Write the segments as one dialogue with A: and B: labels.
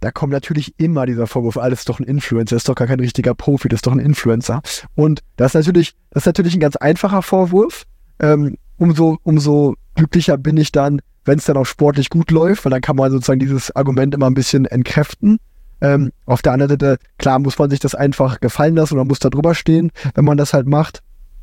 A: da kommt natürlich immer dieser Vorwurf, das ist doch ein Influencer, das ist doch gar kein richtiger Profi, das ist doch ein Influencer. Und das ist natürlich ein ganz einfacher Vorwurf. Umso glücklicher bin ich dann, wenn es dann auch sportlich gut läuft, weil dann kann man sozusagen dieses Argument immer ein bisschen entkräften. Auf der anderen Seite, klar, muss man sich das einfach gefallen lassen oder muss da drüber stehen, wenn man das halt macht.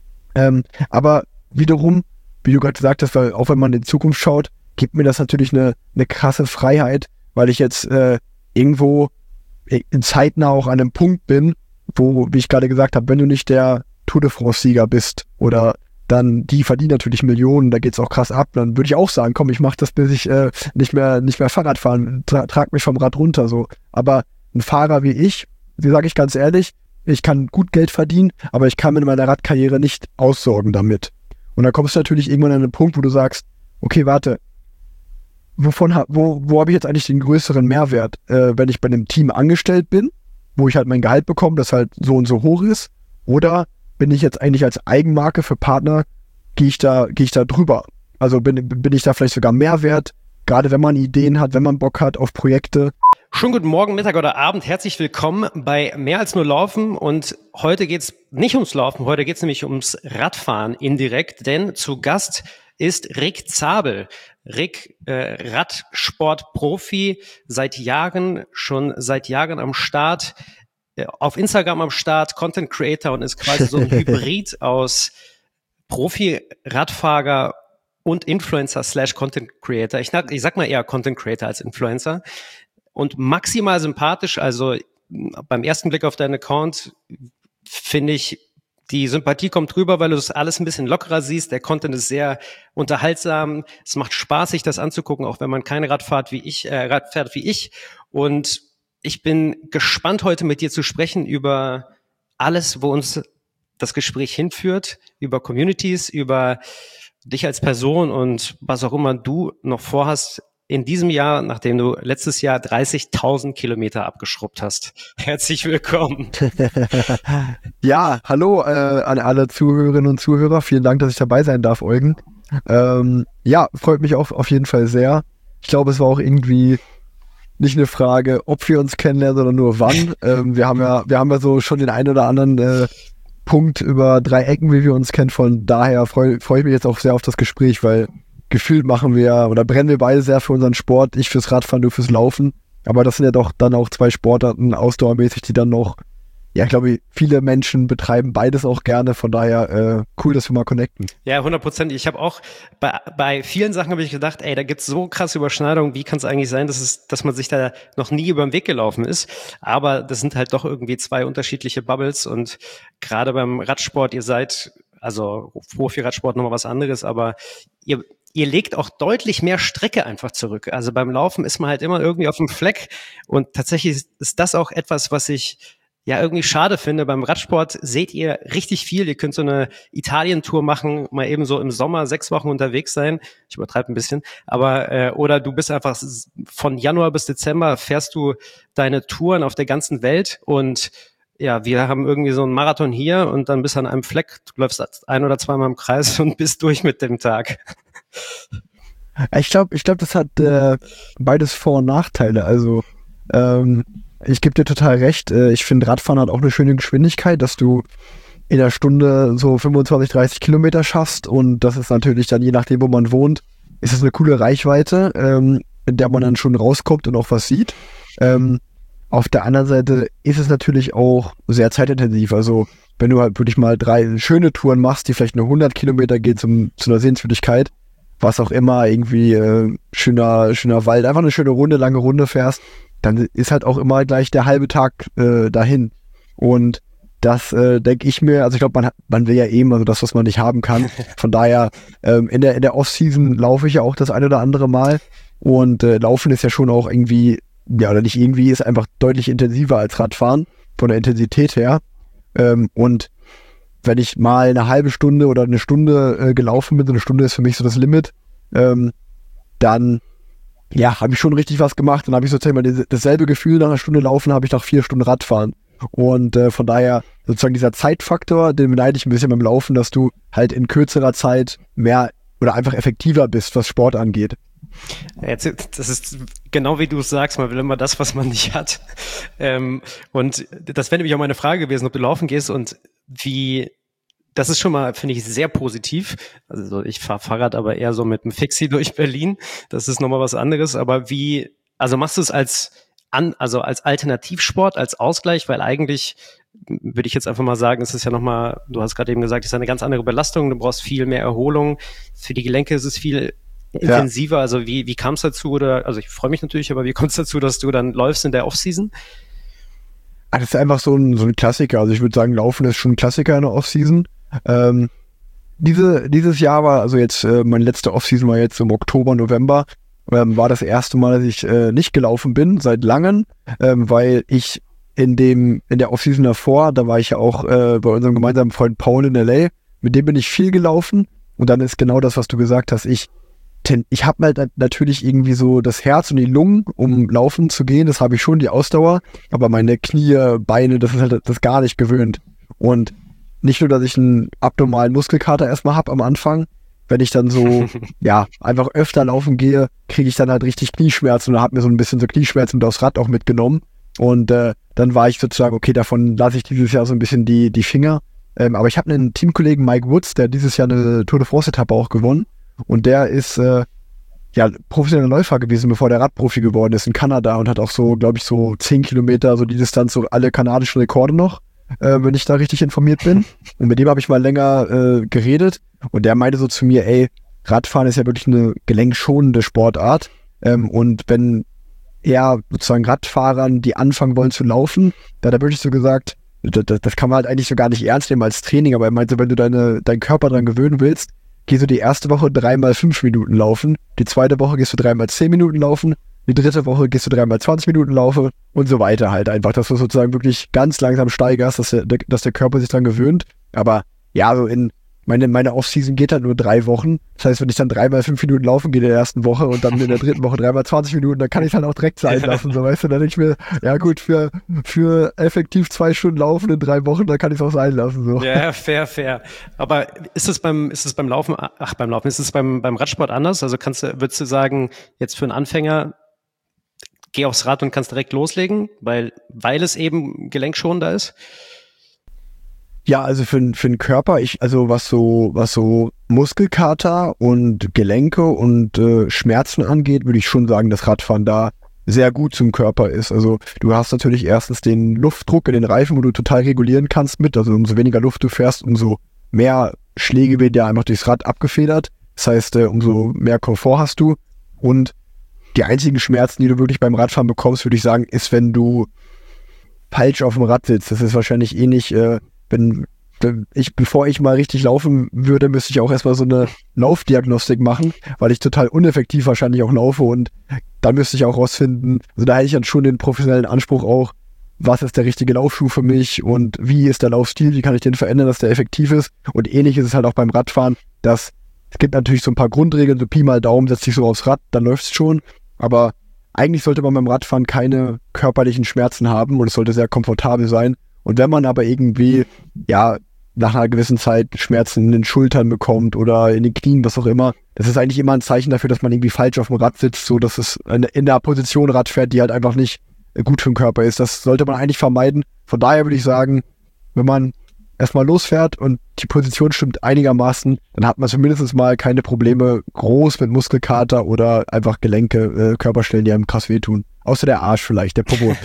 A: Aber wiederum, wie du gerade gesagt hast, weil auch wenn man in die Zukunft schaut, gibt mir das natürlich eine krasse Freiheit, weil ich jetzt irgendwo in zeitnah auch an einem Punkt bin, wo, wie ich gerade gesagt habe, wenn du nicht der Tour de France-Sieger bist oder dann die verdienen natürlich Millionen, da geht's auch krass ab, dann würde ich auch sagen, komm, ich mach das, bis ich nicht mehr Fahrrad fahren, trag mich vom Rad runter, so. Aber ein Fahrer wie ich, sage ich ganz ehrlich, ich kann gut Geld verdienen, aber ich kann mit meiner Radkarriere nicht aussorgen damit. Und da kommst du natürlich irgendwann an einen Punkt, wo du sagst, okay, warte, wo habe ich jetzt eigentlich den größeren Mehrwert? Wenn ich bei einem Team angestellt bin, wo ich halt mein Gehalt bekomme, das halt so und so hoch ist, oder bin ich jetzt eigentlich als Eigenmarke für Partner, gehe ich da drüber? Also bin ich da vielleicht sogar mehr wert, gerade wenn man Ideen hat, wenn man Bock hat auf Projekte.
B: Schönen guten Morgen, Mittag oder Abend. Herzlich willkommen bei Mehr als nur Laufen. Und heute geht's nicht ums Laufen, heute geht's nämlich ums Radfahren indirekt, denn zu Gast ist Rick Zabel. Rick, Radsportprofi, schon seit Jahren am Start, auf Instagram am Start, Content Creator und ist quasi so ein Hybrid aus Profi-Radfahrer und Influencer/Content Creator. Ich sag mal eher Content Creator als Influencer. Und maximal sympathisch, also beim ersten Blick auf deinen Account finde ich, die Sympathie kommt rüber, weil du das alles ein bisschen lockerer siehst. Der Content ist sehr unterhaltsam. Es macht Spaß, sich das anzugucken, auch wenn man keine Rad fährt wie ich. Und ich bin gespannt, heute mit dir zu sprechen über alles, wo uns das Gespräch hinführt, über Communities, über dich als Person und was auch immer du noch vorhast in diesem Jahr, nachdem du letztes Jahr 30.000 Kilometer abgeschrubbt hast. Herzlich willkommen.
A: Ja, hallo an alle Zuhörerinnen und Zuhörer. Vielen Dank, dass ich dabei sein darf, Eugen. Ja, freut mich auch auf jeden Fall sehr. Ich glaube, es war auch irgendwie nicht eine Frage, ob wir uns kennenlernen, sondern nur wann. Wir haben ja so schon den einen oder anderen Punkt über 3 Ecken, wie wir uns kennen. Von daher freue ich mich jetzt auch sehr auf das Gespräch, weil gefühlt brennen wir beide sehr für unseren Sport. Ich fürs Radfahren, du fürs Laufen. Aber das sind ja doch dann auch 2 Sportarten, ausdauermäßig, die dann noch, ja, ich glaube, viele Menschen betreiben beides auch gerne. Von daher cool, dass wir mal connecten.
B: Ja, 100%. Ich habe auch bei vielen Sachen habe ich gedacht, ey, da gibt's so krasse Überschneidungen. Wie kann es eigentlich sein, dass man sich da noch nie über den Weg gelaufen ist? Aber das sind halt doch irgendwie 2 unterschiedliche Bubbles. Und gerade beim Radsport, also Profi-Radsport nochmal was anderes, aber ihr legt auch deutlich mehr Strecke einfach zurück. Also beim Laufen ist man halt immer irgendwie auf dem Fleck. Und tatsächlich ist das auch etwas, was ich ja irgendwie schade finde. Beim Radsport seht ihr richtig viel. Ihr könnt so eine Italien-Tour machen, mal eben so im Sommer 6 Wochen unterwegs sein. Ich übertreibe ein bisschen. Aber oder du bist einfach von Januar bis Dezember fährst du deine Touren auf der ganzen Welt. Und ja, wir haben irgendwie so einen Marathon hier und dann bist du an einem Fleck. Du läufst 1 oder 2 Mal im Kreis und bist durch mit dem Tag.
A: Ich glaube, das hat beides Vor- und Nachteile. Also ich gebe dir total recht. Ich finde, Radfahren hat auch eine schöne Geschwindigkeit, dass du in der Stunde so 25, 30 Kilometer schaffst. Und das ist natürlich dann, je nachdem, wo man wohnt, ist es eine coole Reichweite, in der man dann schon rauskommt und auch was sieht. Auf der anderen Seite ist es natürlich auch sehr zeitintensiv. Also wenn du halt wirklich mal 3 schöne Touren machst, die vielleicht nur 100 Kilometer gehen zu einer Sehenswürdigkeit, was auch immer, irgendwie schöner Wald, einfach eine schöne lange Runde fährst, dann ist halt auch immer gleich der halbe Tag dahin. Und das denke ich mir, also ich glaube, man will ja eben, also das, was man nicht haben kann. Von daher, in der Off-Season laufe ich ja auch das ein oder andere Mal. Und Laufen ist ja schon auch irgendwie, ja, oder nicht irgendwie, ist einfach deutlich intensiver als Radfahren, von der Intensität her. Und wenn ich mal eine halbe Stunde oder eine Stunde gelaufen bin, so eine Stunde ist für mich so das Limit, dann ja, habe ich schon richtig was gemacht. Dann habe ich sozusagen mal dasselbe Gefühl nach einer Stunde Laufen, habe ich nach 4 Stunden Radfahren. Und von daher sozusagen dieser Zeitfaktor, den beneide ich ein bisschen beim Laufen, dass du halt in kürzerer Zeit mehr oder einfach effektiver bist, was Sport angeht.
B: Jetzt, das ist genau wie du es sagst, man will immer das, was man nicht hat. Und das wäre nämlich auch meine Frage gewesen, ob du laufen gehst und wie, das ist schon mal, finde ich, sehr positiv. Also ich fahre Fahrrad aber eher so mit einem Fixie durch Berlin. Das ist nochmal was anderes. Aber wie, also machst du es also als Alternativsport, als Ausgleich, weil eigentlich würde ich jetzt einfach mal sagen, es ist ja nochmal, du hast gerade eben gesagt, es ist eine ganz andere Belastung, du brauchst viel mehr Erholung. Für die Gelenke ist es viel intensiver. Also wie kam es dazu? Oder, also ich freue mich natürlich, aber wie kommt es dazu, dass du dann läufst in der Offseason?
A: Das ist einfach so ein Klassiker. Also ich würde sagen, Laufen ist schon ein Klassiker in der Offseason. Dieses Jahr war, also jetzt, meine letzte Offseason war jetzt im Oktober, November, war das erste Mal, dass ich nicht gelaufen bin, seit langem, weil ich in der Offseason davor, da war ich ja auch bei unserem gemeinsamen Freund Paul in LA, mit dem bin ich viel gelaufen und dann ist genau das, was du gesagt hast, ich habe halt natürlich irgendwie so das Herz und die Lungen, um laufen zu gehen, das habe ich schon, die Ausdauer, aber meine Knie, Beine, das ist halt das gar nicht gewöhnt. Und nicht nur, dass ich einen abnormalen Muskelkater erstmal habe am Anfang, wenn ich dann so, ja, einfach öfter laufen gehe, kriege ich dann halt richtig Knieschmerzen und habe mir so ein bisschen so Knieschmerzen aufs Rad auch mitgenommen. Und dann war ich sozusagen, okay, davon lasse ich dieses Jahr so ein bisschen die Finger. Aber ich habe einen Teamkollegen, Mike Woods, der dieses Jahr eine Tour de France-Etappe auch gewonnen. Und der ist ja professioneller Läufer gewesen, bevor der Radprofi geworden ist in Kanada und hat auch so, glaube ich, so 10 Kilometer, so die Distanz, so alle kanadischen Rekorde noch, wenn ich da richtig informiert bin. Und mit dem habe ich mal länger geredet und der meinte so zu mir, ey, Radfahren ist ja wirklich eine gelenkschonende Sportart. Und wenn eher sozusagen Radfahrern, die anfangen wollen zu laufen, da hat er wirklich so gesagt, das kann man halt eigentlich so gar nicht ernst nehmen als Training, aber er meinte, wenn du deinen Körper dran gewöhnen willst, gehst du die erste Woche 3x5 Minuten laufen, die zweite Woche gehst du 3x10 Minuten laufen, die dritte Woche gehst du 3x20 Minuten laufen und so weiter halt einfach, dass du sozusagen wirklich ganz langsam steigerst, dass der Körper sich dran gewöhnt. Aber ja, so meine Offseason geht halt nur 3 Wochen. Das heißt, wenn ich dann 3x5 Minuten laufen gehe in der ersten Woche und dann in der dritten Woche 3x20 Minuten, dann kann ich es halt auch direkt sein lassen, so weißt du, dann denke ich mir, ja gut, für effektiv 2 Stunden laufen in 3 Wochen, dann kann ich es auch sein lassen, so.
B: Ja, fair. Aber ist es beim Laufen, ist es beim Radsport anders? Also würdest du sagen, jetzt für einen Anfänger, geh aufs Rad und kannst direkt loslegen, weil es eben gelenkschonender ist?
A: Ja, also für den Körper, also was so Muskelkater und Gelenke und Schmerzen angeht, würde ich schon sagen, dass Radfahren da sehr gut zum Körper ist. Also du hast natürlich erstens den Luftdruck in den Reifen, wo du total regulieren kannst mit. Also umso weniger Luft du fährst, umso mehr Schläge werden ja einfach durchs Rad abgefedert. Das heißt, umso mehr Komfort hast du. Und die einzigen Schmerzen, die du wirklich beim Radfahren bekommst, würde ich sagen, ist, wenn du falsch auf dem Rad sitzt. Das ist wahrscheinlich ähnlich, bevor ich mal richtig laufen würde, müsste ich auch erstmal so eine Laufdiagnostik machen, weil ich total uneffektiv wahrscheinlich auch laufe und dann müsste ich auch rausfinden, also da hätte ich dann schon den professionellen Anspruch auch, was ist der richtige Laufschuh für mich und wie ist der Laufstil, wie kann ich den verändern, dass der effektiv ist und ähnlich ist es halt auch beim Radfahren, es gibt natürlich so ein paar Grundregeln, so Pi mal Daumen, setzt dich so aufs Rad, dann läuft es schon, aber eigentlich sollte man beim Radfahren keine körperlichen Schmerzen haben und es sollte sehr komfortabel sein. Und wenn man aber irgendwie, ja, nach einer gewissen Zeit Schmerzen in den Schultern bekommt oder in den Knien, was auch immer, das ist eigentlich immer ein Zeichen dafür, dass man irgendwie falsch auf dem Rad sitzt, so dass es in der Position Rad fährt, die halt einfach nicht gut für den Körper ist. Das sollte man eigentlich vermeiden. Von daher würde ich sagen, wenn man erstmal losfährt und die Position stimmt einigermaßen, dann hat man zumindest mal keine Probleme groß mit Muskelkater oder einfach Gelenke, Körperstellen, die einem krass wehtun. Außer der Arsch vielleicht, der Popo.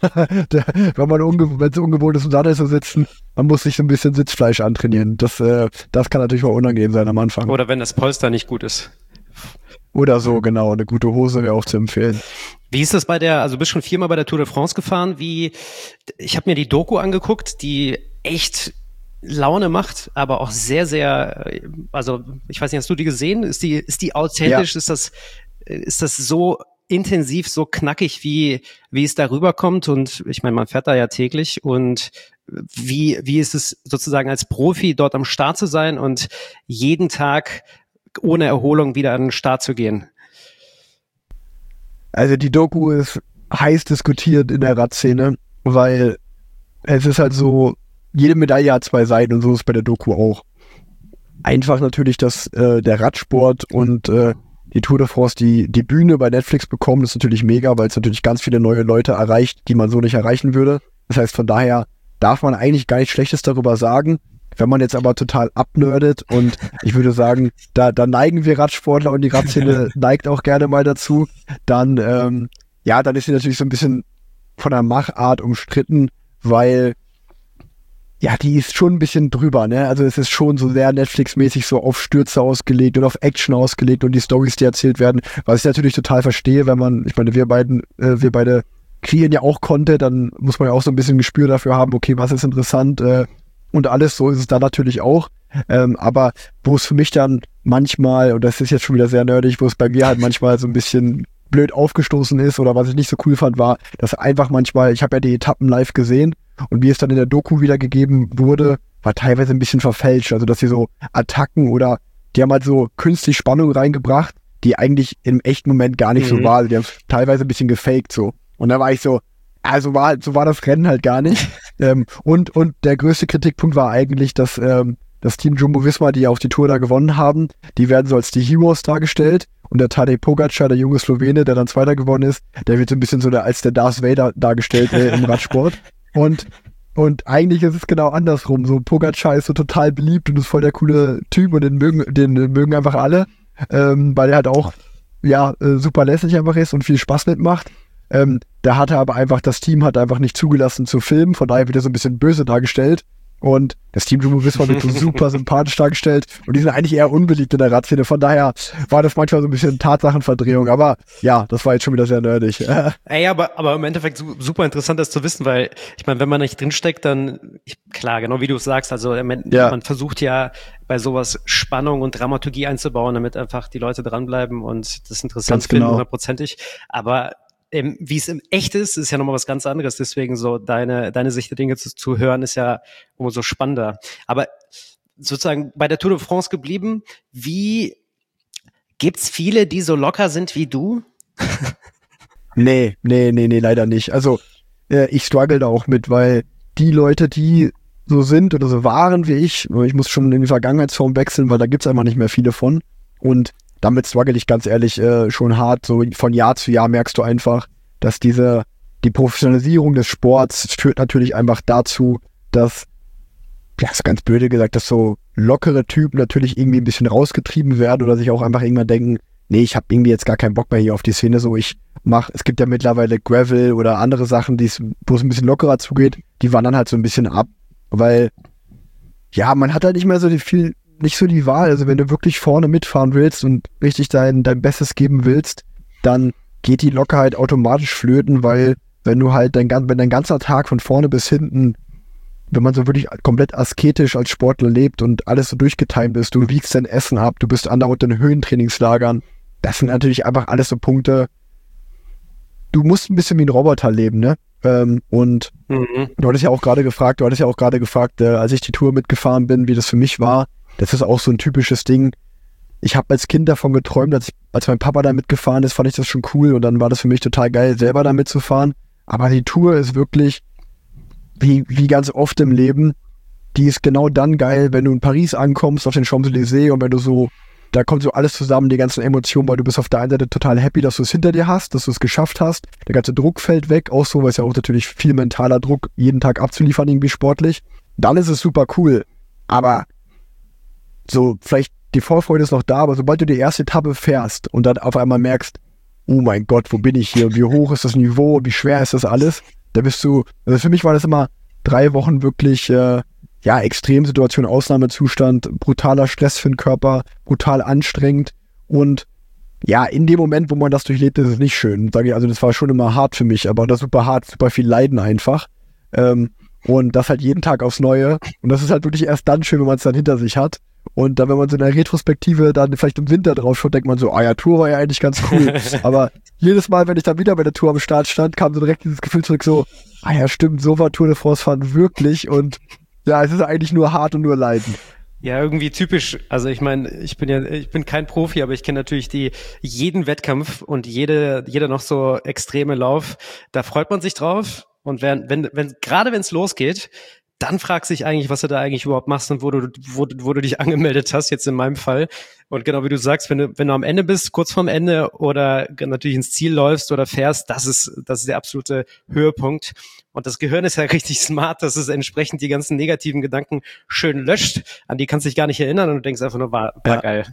A: Wenn es ungewohnt ist, im Sattel zu sitzen, man muss sich so ein bisschen Sitzfleisch antrainieren. Das kann natürlich mal unangenehm sein am Anfang.
B: Oder wenn das Polster nicht gut ist.
A: Oder so, genau. Eine gute Hose wäre auch zu empfehlen.
B: Wie ist das also du bist schon 4-mal bei der Tour de France gefahren. Ich habe mir die Doku angeguckt, die echt Laune macht, aber auch sehr, sehr, also ich weiß nicht, hast du die gesehen? Ist die authentisch? Ja. Ist das so intensiv, so knackig, wie es darüber kommt? Und ich meine, man fährt da ja täglich und wie ist es sozusagen als Profi dort am Start zu sein und jeden Tag ohne Erholung wieder an den Start zu gehen?
A: Also die Doku ist heiß diskutiert in der Radszene, weil es ist halt so, jede Medaille hat 2 Seiten und so ist bei der Doku auch. Einfach natürlich, dass der Radsport und die Tour de France die Bühne bei Netflix bekommen. Das ist natürlich mega, weil es natürlich ganz viele neue Leute erreicht, die man so nicht erreichen würde. Das heißt, von daher darf man eigentlich gar nichts Schlechtes darüber sagen. Wenn man jetzt aber total abnerdet und ich würde sagen, da neigen wir Radsportler und die Radszene neigt auch gerne mal dazu, dann ist sie natürlich so ein bisschen von der Machart umstritten, weil ja, die ist schon ein bisschen drüber, ne? Also es ist schon so sehr Netflix-mäßig so auf Stürze ausgelegt und auf Action ausgelegt und die Storys, die erzählt werden, was ich natürlich total verstehe, wenn man, ich meine, wir beide kreieren ja auch Content, dann muss man ja auch so ein bisschen Gespür dafür haben, okay, was ist interessant und alles, so ist es da natürlich auch. Aber wo es für mich dann manchmal, und das ist jetzt schon wieder sehr nerdig, wo es bei mir halt manchmal so ein bisschen blöd aufgestoßen ist oder was ich nicht so cool fand, war, dass einfach manchmal, ich habe ja die Etappen live gesehen und wie es dann in der Doku wiedergegeben wurde, war teilweise ein bisschen verfälscht. Also dass sie so Attacken oder die haben halt so künstlich Spannung reingebracht, die eigentlich im echten Moment gar nicht so war. Also die haben teilweise ein bisschen gefaked so. Und da war ich so, so war das Rennen halt gar nicht. Und der größte Kritikpunkt war eigentlich, dass das Team Jumbo-Visma, die ja auch die Tour da gewonnen haben, die werden so als die Heroes dargestellt. Und der Tadej Pogačar, der junge Slowene, der dann Zweiter geworden ist, der wird so ein bisschen so als der Darth Vader dargestellt im Radsport. Und eigentlich ist es genau andersrum. So Pogačar ist so total beliebt und ist voll der coole Typ und den mögen einfach alle, weil er halt auch super lässig einfach ist und viel Spaß mitmacht. Da hatte aber einfach, das Team hat einfach nicht zugelassen zu filmen, von daher wird er so ein bisschen böse dargestellt. Und das Team Jumbo-Visma wird so super sympathisch dargestellt und die sind eigentlich eher unbeliebt in der Radszene. Von daher war das manchmal so ein bisschen Tatsachenverdrehung. Aber ja, das war jetzt schon wieder sehr nerdig.
B: Ey, aber im Endeffekt super interessant, das zu wissen, weil ich meine, wenn man nicht drinsteckt, dann, klar, genau wie du es sagst, also man versucht ja bei sowas Spannung und Dramaturgie einzubauen, damit einfach die Leute dranbleiben und das interessant finden, 100%ig. Aber wie es im echt ist ja nochmal was ganz anderes. Deswegen so deine Sicht der Dinge zu hören, ist ja umso spannender. Aber sozusagen bei der Tour de France geblieben, gibt's viele, die so locker sind wie du?
A: Nee, leider nicht. Also ich struggle da auch mit, weil die Leute, die so sind oder so waren wie ich muss schon in die Vergangenheitsform wechseln, weil da gibt's einfach nicht mehr viele von. Und damit struggle ich ganz ehrlich schon hart. So von Jahr zu Jahr merkst du einfach, dass die Professionalisierung des Sports führt natürlich einfach dazu, dass, ja, ist ganz blöde gesagt, dass so lockere Typen natürlich irgendwie ein bisschen rausgetrieben werden oder sich auch einfach irgendwann denken, nee, ich habe irgendwie jetzt gar keinen Bock mehr hier auf die Szene. So, es gibt ja mittlerweile Gravel oder andere Sachen, wo es ein bisschen lockerer zugeht, die wandern halt so ein bisschen ab, weil, ja, man hat halt nicht mehr so nicht so die Wahl. Also wenn du wirklich vorne mitfahren willst und richtig dein Bestes geben willst, dann geht die Lockerheit automatisch flöten, weil wenn dein ganzer Tag von vorne bis hinten, wenn man so wirklich komplett asketisch als Sportler lebt und alles so durchgetimt ist, du wiegst dein Essen ab, du bist andauernd in Höhentrainingslagern, das sind natürlich einfach alles so Punkte, du musst ein bisschen wie ein Roboter leben, ne? Und du hattest ja auch gerade gefragt, als ich die Tour mitgefahren bin, wie das für mich war. Das ist auch so ein typisches Ding. Ich habe als Kind davon geträumt, als mein Papa da mitgefahren ist, fand ich das schon cool und dann war das für mich total geil, selber da mitzufahren. Aber die Tour ist wirklich, wie ganz oft im Leben, die ist genau dann geil, wenn du in Paris ankommst, auf den Champs-Élysées und da kommt so alles zusammen, die ganzen Emotionen, weil du bist auf der einen Seite total happy, dass du es hinter dir hast, dass du es geschafft hast. Der ganze Druck fällt weg, auch so, weil es ja auch natürlich viel mentaler Druck, jeden Tag abzuliefern, irgendwie sportlich. Dann ist es super cool. Aber so, vielleicht die Vorfreude ist noch da, aber sobald du die erste Etappe fährst und dann auf einmal merkst, oh mein Gott, wo bin ich hier? Wie hoch ist das Niveau? Wie schwer ist das alles? Da also für mich war das immer 3 Wochen wirklich, Extremsituation, Ausnahmezustand, brutaler Stress für den Körper, brutal anstrengend und ja, in dem Moment, wo man das durchlebt, ist es nicht schön. Sage ich, also das war schon immer hart für mich, aber das super hart, super viel Leiden einfach. Und das halt jeden Tag aufs Neue. Und das ist halt wirklich erst dann schön, wenn man es dann hinter sich hat. Und dann, wenn man so in der Retrospektive dann vielleicht im Winter drauf schaut, denkt man so, Tour war ja eigentlich ganz cool. Aber jedes Mal, wenn ich dann wieder bei der Tour am Start stand, kam so direkt dieses Gefühl zurück so, ja stimmt, so war Tour de France fahren wirklich. Und ja, es ist eigentlich nur hart und nur Leiden.
B: Ja, irgendwie typisch. Also ich meine, ich bin kein Profi, aber ich kenne natürlich jeden Wettkampf und jeder noch so extreme Lauf. Da freut man sich drauf. Und gerade wenn es losgeht, dann fragst du dich eigentlich, was du da eigentlich überhaupt machst und wo du dich angemeldet hast, jetzt in meinem Fall. Und genau wie du sagst, wenn du am Ende bist, kurz vorm Ende oder natürlich ins Ziel läufst oder fährst, das ist der absolute Höhepunkt. Und das Gehirn ist ja richtig smart, dass es entsprechend die ganzen negativen Gedanken schön löscht. An die kannst du dich gar nicht erinnern und du denkst einfach nur, war geil.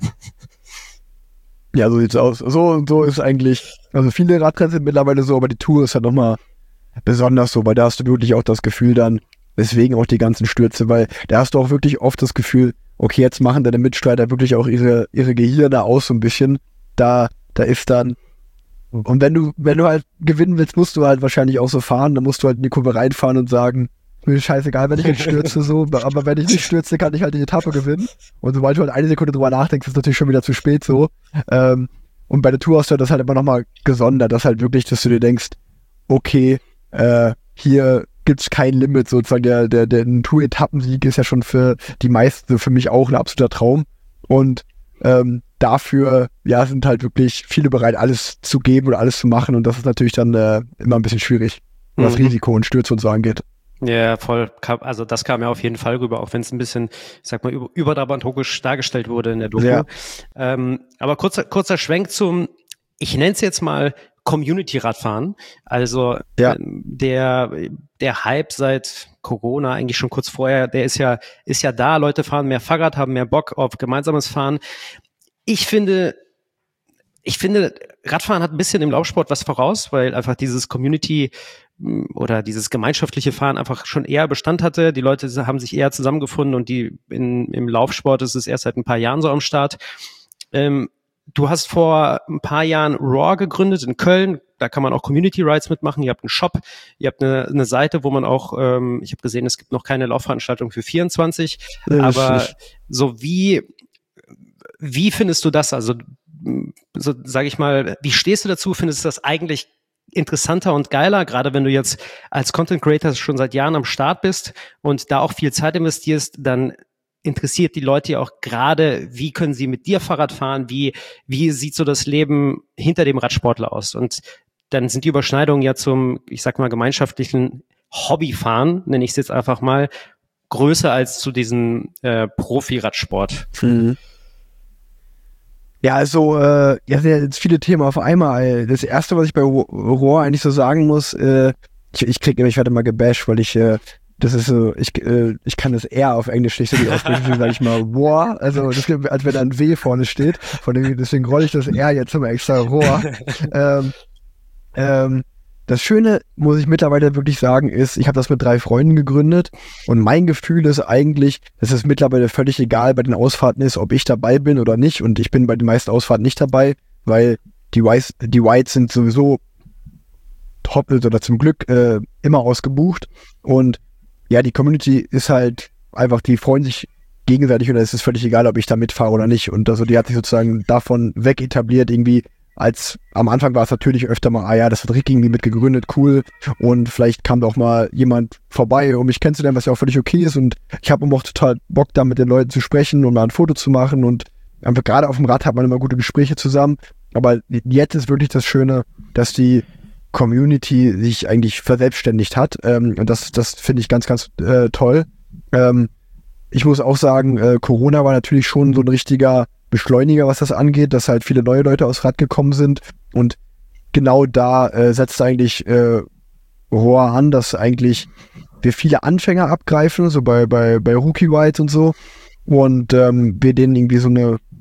A: Ja, so sieht's aus. So ist eigentlich, also viele Radrennen sind mittlerweile so, aber die Tour ist halt nochmal besonders so, weil da hast du wirklich auch das Gefühl dann, deswegen auch die ganzen Stürze, weil da hast du auch wirklich oft das Gefühl, okay, jetzt machen deine Mitstreiter wirklich auch ihre Gehirne aus so ein bisschen. Da ist dann, und wenn du halt gewinnen willst, musst du halt wahrscheinlich auch so fahren, dann musst du halt in die Kurve reinfahren und sagen, mir ist scheißegal, wenn ich jetzt stürze, so, aber wenn ich nicht stürze, kann ich halt die Etappe gewinnen. Und sobald du halt eine Sekunde drüber nachdenkst, ist natürlich schon wieder zu spät so. Und bei der Tour hast du das halt immer nochmal gesondert, dass halt wirklich, dass du dir denkst, okay, hier gibt's kein Limit, sozusagen der Tour-Etappensieg ist ja schon für die meisten, für mich auch ein absoluter Traum. Und dafür, ja, sind halt wirklich viele bereit, alles zu geben oder alles zu machen. Und das ist natürlich dann immer ein bisschen schwierig, was Risiko und Stürze und so angeht.
B: Ja, voll. Also das kam ja auf jeden Fall rüber, auch wenn es ein bisschen, ich sag mal, überdramaturgisch dargestellt wurde in der Doku. Ja. Aber kurzer Schwenk zum, ich nenne es jetzt mal Community-Radfahren. Also der Hype seit Corona, eigentlich schon kurz vorher, der ist ja da. Leute fahren mehr Fahrrad, haben mehr Bock auf gemeinsames Fahren. Ich finde, Radfahren hat ein bisschen im Laufsport was voraus, weil einfach dieses Community oder dieses gemeinschaftliche Fahren einfach schon eher Bestand hatte. Die Leute haben sich eher zusammengefunden und im Laufsport ist es erst seit ein paar Jahren so am Start. Du hast vor ein paar Jahren Roar gegründet in Köln. Da kann man auch Community Rides mitmachen. Ihr habt einen Shop, ihr habt eine Seite, wo man auch, ich habe gesehen, es gibt noch keine Laufveranstaltung für 24. Aber so wie findest du das? Also so sage ich mal, wie stehst du dazu? Findest du das eigentlich interessanter und geiler, gerade wenn du jetzt als Content Creator schon seit Jahren am Start bist und da auch viel Zeit investierst, dann interessiert die Leute ja auch gerade, wie können sie mit dir Fahrrad fahren, wie sieht so das Leben hinter dem Radsportler aus? Und dann sind die Überschneidungen ja zum, ich sag mal, gemeinschaftlichen Hobbyfahren, nenne ich es jetzt einfach mal, größer als zu diesem Profi-Radsport.
A: Ja, also, jetzt viele Themen auf einmal. Das erste, was ich bei Roar eigentlich so sagen muss, ich werde mal gebasht, weil das ist so, ich kann das R auf Englisch nicht so gut aussprechen, deswegen sage ich mal Roar, also das klingt, als wenn da ein W vorne steht, deswegen rolle ich das R jetzt immer extra Roar. Das Schöne, muss ich mittlerweile wirklich sagen, ist, ich habe das mit 3 Freunden gegründet und mein Gefühl ist eigentlich, dass es mittlerweile völlig egal bei den Ausfahrten ist, ob ich dabei bin oder nicht, und ich bin bei den meisten Ausfahrten nicht dabei, weil die Whites sind sowieso top oder zum Glück immer ausgebucht, und ja, die Community ist halt einfach, die freuen sich gegenseitig und es ist völlig egal, ob ich da mitfahre oder nicht, und also die hat sich sozusagen davon weg etabliert irgendwie. Als am Anfang war es natürlich öfter mal, das hat Ricky irgendwie mit gegründet, cool, und vielleicht kam da auch mal jemand vorbei, um mich kennenzulernen, was ja auch völlig okay ist, und ich habe auch total Bock, da mit den Leuten zu sprechen und mal ein Foto zu machen, und einfach gerade auf dem Rad hat man immer gute Gespräche zusammen, aber jetzt ist wirklich das Schöne, dass die Community sich eigentlich verselbstständigt hat, und das finde ich ganz, ganz toll. Ich muss auch sagen, Corona war natürlich schon so ein richtiger Beschleuniger, was das angeht, dass halt viele neue Leute aufs Rad gekommen sind, und genau da setzt eigentlich Roar an, dass eigentlich wir viele Anfänger abgreifen, so bei Rookie Rides und so, und wir denen irgendwie so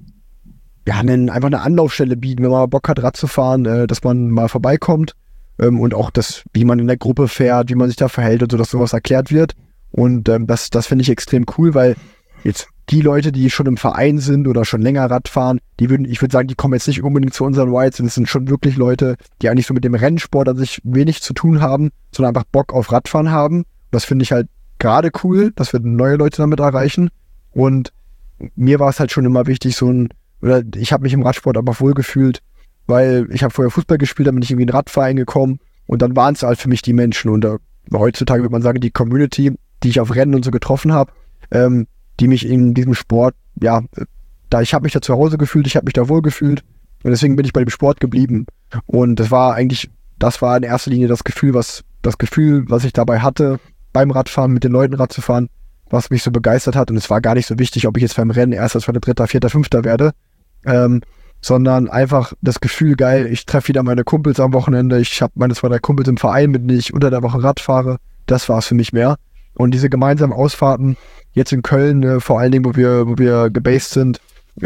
A: einfach eine Anlaufstelle bieten, wenn man Bock hat, Rad zu fahren, dass man mal vorbeikommt, und auch das, wie man in der Gruppe fährt, wie man sich da verhält und so, dass sowas erklärt wird, und das finde ich extrem cool, weil jetzt die Leute, die schon im Verein sind oder schon länger Rad fahren, ich würde sagen, die kommen jetzt nicht unbedingt zu unseren Rides, und es sind schon wirklich Leute, die eigentlich so mit dem Rennsport an sich wenig zu tun haben, sondern einfach Bock auf Radfahren haben. Das finde ich halt gerade cool, dass wir neue Leute damit erreichen, und mir war es halt schon immer wichtig, ich habe mich im Radsport aber wohlgefühlt, weil ich habe vorher Fußball gespielt, dann bin ich irgendwie in den Radverein gekommen, und dann waren es halt für mich die Menschen, und heutzutage würde man sagen, die Community, die ich auf Rennen und so getroffen habe, die mich in diesem Sport, ich habe mich da zu Hause gefühlt, ich habe mich da wohl gefühlt, und deswegen bin ich bei dem Sport geblieben. Und das war in erster Linie das Gefühl, was ich dabei hatte, beim Radfahren mit den Leuten Rad zu fahren, was mich so begeistert hat. Und es war gar nicht so wichtig, ob ich jetzt beim Rennen Erster, Zweiter, Dritter, Vierter, Fünfter werde, sondern einfach das Gefühl, geil, ich treffe wieder meine Kumpels am Wochenende, ich habe meine 2, 3 Kumpels im Verein, mit denen ich unter der Woche Rad fahre. Das war es für mich mehr. Und diese gemeinsamen Ausfahrten, jetzt in Köln, vor allen Dingen, wo wir gebased sind,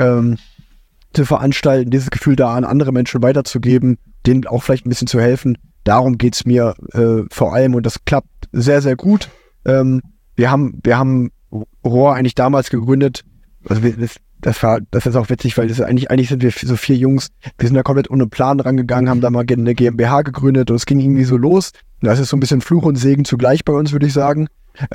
A: zu veranstalten, dieses Gefühl da an andere Menschen weiterzugeben, denen auch vielleicht ein bisschen zu helfen, darum geht's mir vor allem, und das klappt sehr, sehr gut. Wir haben Rohr eigentlich damals gegründet, also das ist auch witzig, weil eigentlich sind wir so 4 Jungs, wir sind da komplett ohne Plan rangegangen, haben da mal eine GmbH gegründet und es ging irgendwie so los. Das ist so ein bisschen Fluch und Segen zugleich bei uns, würde ich sagen.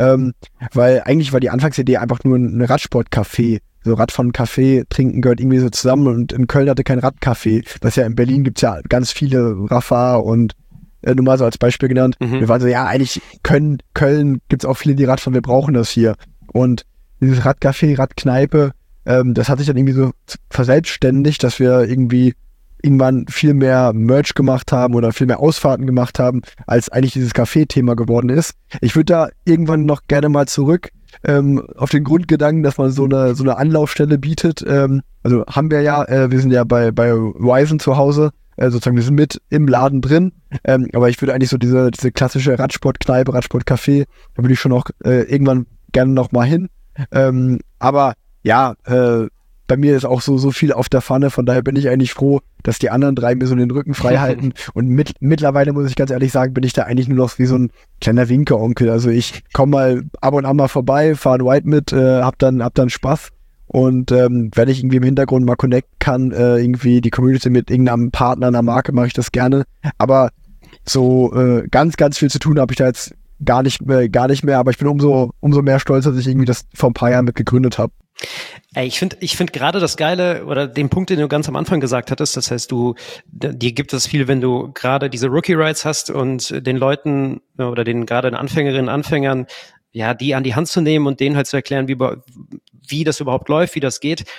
A: Weil eigentlich war die Anfangsidee einfach nur ein Radsportcafé. So Radfahren-Café, Trinken gehört irgendwie so zusammen, und in Köln hatte kein Radcafé. Das ja in Berlin gibt's ja ganz viele Rafa und nur mal so als Beispiel genannt. Wir waren so, ja, eigentlich Köln gibt's auch viele, die Radfahren, wir brauchen das hier. Und dieses Radcafé, Radkneipe, das hat sich dann irgendwie so verselbstständigt, dass wir irgendwann viel mehr Merch gemacht haben oder viel mehr Ausfahrten gemacht haben, als eigentlich dieses Café-Thema geworden ist. Ich würde da irgendwann noch gerne mal zurück auf den Grundgedanken, dass man so eine Anlaufstelle bietet. Also haben wir ja, wir sind ja bei Ryzen zu Hause, sozusagen wir sind mit im Laden drin, aber ich würde eigentlich so diese klassische Radsportkneipe, Radsportcafé, da würde ich schon noch irgendwann gerne noch mal hin. Aber ja, bei mir ist auch so viel auf der Pfanne, von daher bin ich eigentlich froh, dass die anderen 3 mir so den Rücken frei halten. Und mittlerweile, muss ich ganz ehrlich sagen, bin ich da eigentlich nur noch wie so ein kleiner Winkeronkel. Also ich komme mal ab und an mal vorbei, fahre ein White mit, hab dann Spaß. Und wenn ich irgendwie im Hintergrund mal connecten kann, irgendwie die Community mit irgendeinem Partner, einer Marke, mache ich das gerne. Aber so ganz, ganz viel zu tun habe ich da jetzt gar nicht mehr. Aber ich bin umso mehr stolz, dass ich irgendwie das vor ein paar Jahren mit gegründet habe.
B: Ey, ich finde gerade das Geile oder den Punkt, den du ganz am Anfang gesagt hattest, das heißt, dir gibt es viel, wenn du gerade diese Rookie-Rides hast und den Leuten oder den gerade den Anfängerinnen, Anfängern, ja, die an die Hand zu nehmen und denen halt zu erklären, wie das überhaupt läuft, wie das geht.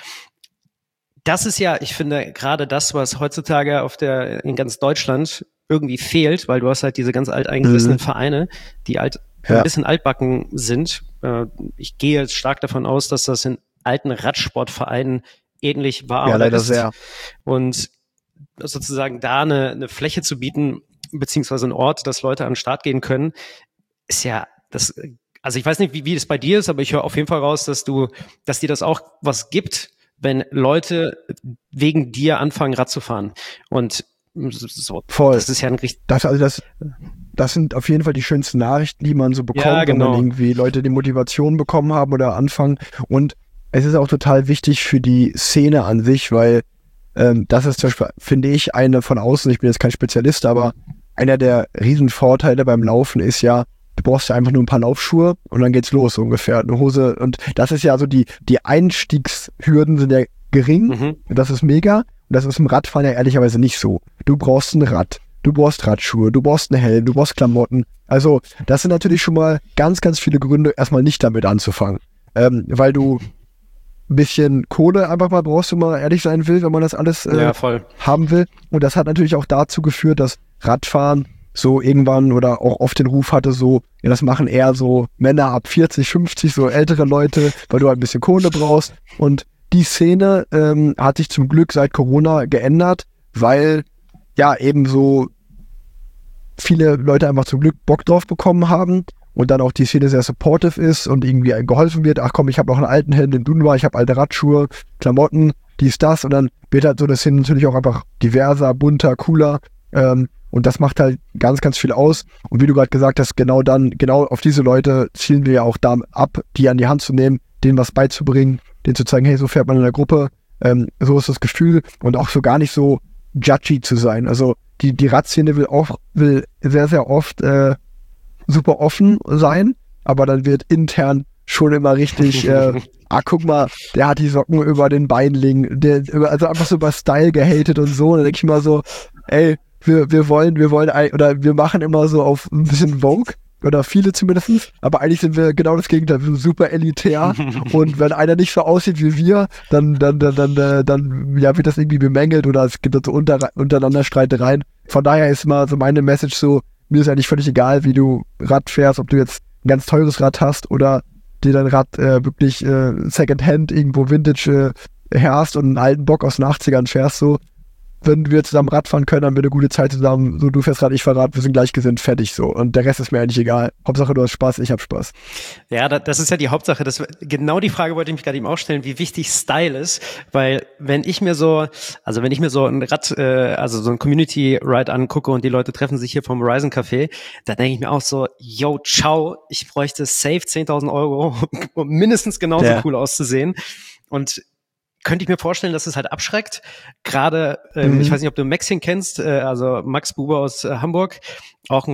B: Das ist ja, ich finde, gerade das, was heutzutage in ganz Deutschland irgendwie fehlt, weil du hast halt diese ganz alteingesessenen Vereine, die ein bisschen altbacken sind. Ich gehe jetzt stark davon aus, dass das in alten Radsportvereinen ähnlich war.
A: Ja, leider sehr.
B: Und sozusagen da eine Fläche zu bieten, beziehungsweise einen Ort, dass Leute an den Start gehen können, ist ja das, also ich weiß nicht, wie das bei dir ist, aber ich höre auf jeden Fall raus, dass dir das auch was gibt, wenn Leute wegen dir anfangen, Rad zu fahren. Und so,
A: voll.
B: Das ist ja ein richtig.
A: Das sind auf jeden Fall die schönsten Nachrichten, die man so bekommt,
B: ja, genau.
A: Wenn man irgendwie Leute die Motivation bekommen haben oder anfangen. Und es ist auch total wichtig für die Szene an sich, weil das ist zum Beispiel, finde ich, eine von außen, ich bin jetzt kein Spezialist, aber einer der Riesenvorteile beim Laufen ist ja, du brauchst ja einfach nur ein paar Laufschuhe und dann geht's los so ungefähr. Eine Hose, und das ist ja so, die Einstiegshürden sind ja gering, das ist mega, und das ist im Radfahren ja ehrlicherweise nicht so. Du brauchst ein Rad, du brauchst Radschuhe, du brauchst einen Helm, du brauchst Klamotten. Also das sind natürlich schon mal ganz, ganz viele Gründe, erstmal nicht damit anzufangen. Weil du ein bisschen Kohle einfach mal brauchst, wenn man ehrlich sein will, wenn man das alles haben will. Und das hat natürlich auch dazu geführt, dass Radfahren so irgendwann oder auch oft den Ruf hatte, so, ja, das machen eher so Männer ab 40, 50, so ältere Leute, weil du halt ein bisschen Kohle brauchst. Und die Szene hat sich zum Glück seit Corona geändert, weil ja eben so viele Leute einfach zum Glück Bock drauf bekommen haben und dann auch die Szene sehr supportive ist und irgendwie geholfen wird. Ach komm, ich habe noch einen alten Helm, den Dunwa, ich habe alte Radschuhe, Klamotten, dies, das, und dann wird halt so eine Szene natürlich auch einfach diverser, bunter, cooler, und das macht halt ganz, ganz viel aus. Und wie du gerade gesagt hast, genau auf diese Leute zielen wir ja auch da ab, die an die Hand zu nehmen, denen was beizubringen, denen zu zeigen, hey, so fährt man in der Gruppe, so ist das Gefühl, und auch so gar nicht so judgy zu sein. Also die Radszene will sehr, sehr oft super offen sein, aber dann wird intern schon immer richtig, guck mal, der hat die Socken über den Beinlingen, also einfach so über Style gehatet und so. Und dann denke ich mal so, ey, wir wollen, oder wir machen immer so auf ein bisschen Vogue, oder viele zumindest, aber eigentlich sind wir genau das Gegenteil, wir sind super elitär, und wenn einer nicht so aussieht wie wir, dann ja, wird das irgendwie bemängelt, oder es gibt so untereinander Streitereien. Von daher ist immer so meine Message so, mir ist eigentlich völlig egal, wie du Rad fährst, ob du jetzt ein ganz teures Rad hast oder dir dein Rad wirklich Secondhand irgendwo Vintage herst und einen alten Bock aus den 80ern fährst, so, wenn wir zusammen Rad fahren können, haben wir eine gute Zeit zusammen, so, du fährst Rad, ich fahr Rad, wir sind gleichgesinnt, fertig, so, und der Rest ist mir eigentlich egal. Hauptsache du hast Spaß, ich hab Spaß.
B: Ja, das ist ja die Hauptsache, genau die Frage wollte ich mich gerade eben auch stellen, wie wichtig Style ist, weil wenn ich mir so ein Rad, also so ein Community-Ride angucke und die Leute treffen sich hier vom Horizon Café, da denke ich mir auch so, yo, ciao, ich bräuchte safe 10.000 Euro, um mindestens genauso cool auszusehen. Und könnte ich mir vorstellen, dass es halt abschreckt. Gerade, ich weiß nicht, ob du Maxing kennst, also Max Buber aus Hamburg, auch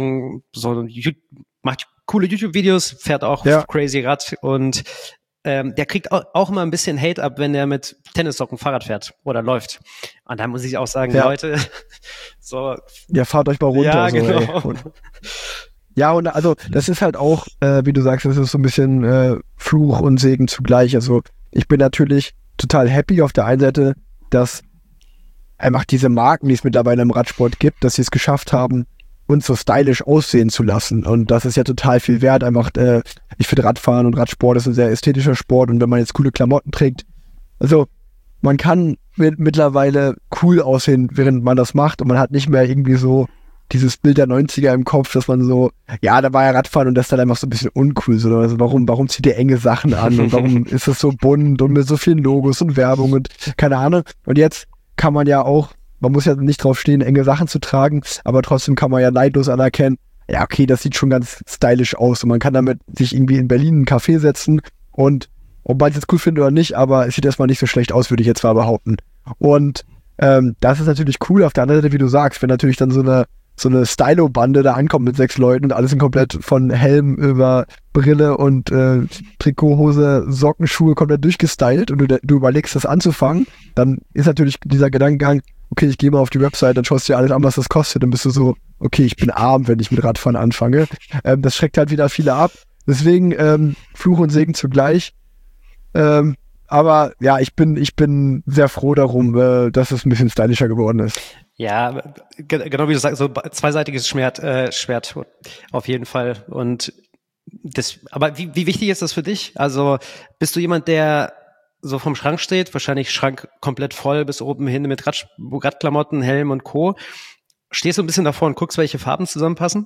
B: macht coole YouTube-Videos, fährt auch crazy Rad und der kriegt auch immer ein bisschen Hate ab, wenn der mit Tennissocken Fahrrad fährt oder läuft. Und da muss ich auch sagen, Leute, so.
A: Ja, fahrt euch mal runter.
B: Ja,
A: so,
B: genau.
A: Ja, und also das ist halt auch, wie du sagst, das ist so ein bisschen Fluch und Segen zugleich. Also ich bin natürlich total happy auf der einen Seite, dass einfach diese Marken, die es mittlerweile im Radsport gibt, dass sie es geschafft haben, uns so stylisch aussehen zu lassen. Und das ist ja total viel wert. Einfach, ich finde Radfahren und Radsport ist ein sehr ästhetischer Sport. Und wenn man jetzt coole Klamotten trägt, also man kann mittlerweile cool aussehen, während man das macht. Und man hat nicht mehr irgendwie so dieses Bild der 90er im Kopf, dass man so, ja, da war ja Radfahren und das ist dann einfach so ein bisschen uncool. So, also warum zieht ihr enge Sachen an und warum ist das so bunt und mit so vielen Logos und Werbung und keine Ahnung. Und jetzt kann man ja auch, man muss ja nicht drauf stehen, enge Sachen zu tragen, aber trotzdem kann man ja neidlos anerkennen, ja, okay, das sieht schon ganz stylisch aus und man kann damit sich irgendwie in Berlin in einen Café setzen und ob man es jetzt cool findet oder nicht, aber es sieht erstmal nicht so schlecht aus, würde ich jetzt zwar behaupten. Und das ist natürlich cool. Auf der anderen Seite, wie du sagst, wenn natürlich dann so eine Stylo-Bande da ankommt mit 6 Leuten und alles sind komplett von Helm über Brille und Trikothose, Socken, Schuhe komplett durchgestylt und du überlegst, das anzufangen, dann ist natürlich dieser Gedankengang, okay, ich gehe mal auf die Website, dann schaust du dir alles an, was das kostet, dann bist du so, okay, ich bin arm, wenn ich mit Radfahren anfange. Das schreckt halt wieder viele ab. Deswegen Fluch und Segen zugleich. Aber ja, ich bin sehr froh darum, dass es ein bisschen stylischer geworden ist.
B: Ja, genau wie du sagst, so zweiseitiges Schwert auf jeden Fall. Und aber wie wichtig ist das für dich? Also bist du jemand, der so vom Schrank steht, wahrscheinlich Schrank komplett voll bis oben hin mit Radklamotten, Helm und Co. Stehst du ein bisschen davor und guckst, welche Farben zusammenpassen?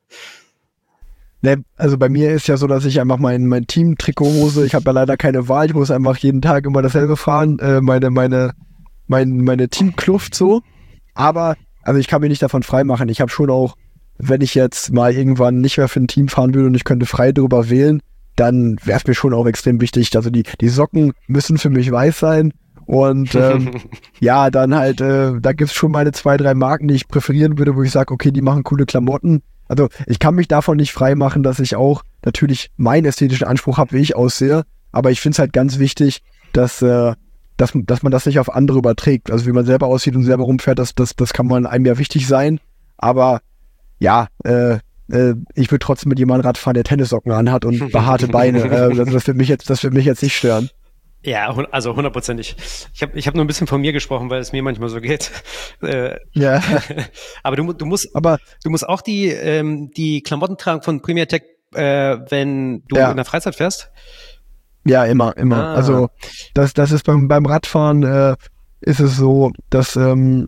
A: Ne, also bei mir ist ja so, dass ich einfach mein Team-Trikothose, ich habe ja leider keine Wahl, ich muss einfach jeden Tag immer dasselbe fahren, meine Teamkluft so. Aber, also ich kann mich nicht davon freimachen. Ich habe schon auch, wenn ich jetzt mal irgendwann nicht mehr für ein Team fahren würde und ich könnte frei drüber wählen, dann wäre es mir schon auch extrem wichtig. Also die Socken müssen für mich weiß sein. Und ja, dann halt, da gibt's schon meine 2, 3 Marken, die ich präferieren würde, wo ich sage, okay, die machen coole Klamotten. Also ich kann mich davon nicht frei machen, dass ich auch natürlich meinen ästhetischen Anspruch habe, wie ich aussehe. Aber ich finde es halt ganz wichtig, dass man das nicht auf andere überträgt. Also wie man selber aussieht und selber rumfährt, das kann man einem ja wichtig sein. Aber ja, ich würde trotzdem mit jemandem Rad fahren, der Tennissocken anhat und behaarte Beine. Also das wird mich jetzt nicht stören.
B: Ja, also 100%. Ich hab nur ein bisschen von mir gesprochen, weil es mir manchmal so geht.
A: Ja.
B: Aber du musst auch die Klamotten tragen von Premier Tech, wenn du in der Freizeit fährst?
A: Ja, immer. Ah. Also das ist beim Radfahren ist es so, dass mein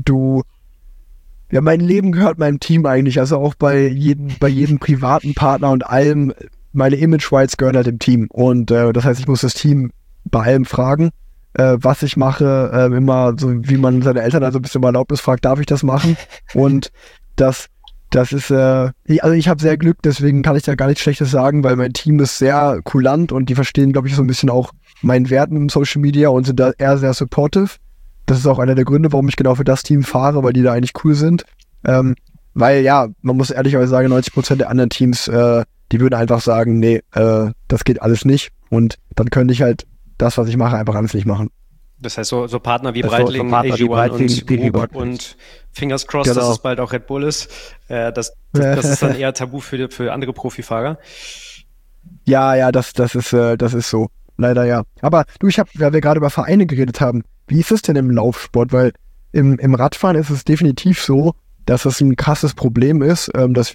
A: Leben gehört meinem Team eigentlich, also auch bei jedem privaten Partner und allem, meine Image-Rights gehören halt dem Team. Und das heißt, ich muss das Team bei allem fragen, was ich mache, immer so, wie man seine Eltern also ein bisschen um Erlaubnis fragt, darf ich das machen? Und das ist, also ich habe sehr Glück, deswegen kann ich da gar nichts Schlechtes sagen, weil mein Team ist sehr kulant und die verstehen, glaube ich, so ein bisschen auch meinen Werten im Social Media und sind da eher sehr supportive. Das ist auch einer der Gründe, warum ich genau für das Team fahre, weil die da eigentlich cool sind. Weil ja, man muss ehrlicherweise sagen, 90% der anderen Teams, die würden einfach sagen, nee, das geht alles nicht. Und dann könnte ich halt das, was ich mache, einfach alles nicht machen.
B: Das heißt, so Partner wie Breitling, AG1 und Fingers crossed, genau, dass es bald auch Red Bull ist. Das ist dann eher tabu für andere Profifahrer.
A: Ja, das ist so. Leider ja. Aber du, weil wir gerade über Vereine geredet haben, wie ist es denn im Laufsport? Weil im Radfahren ist es definitiv so, dass es ein krasses Problem ist, dass wir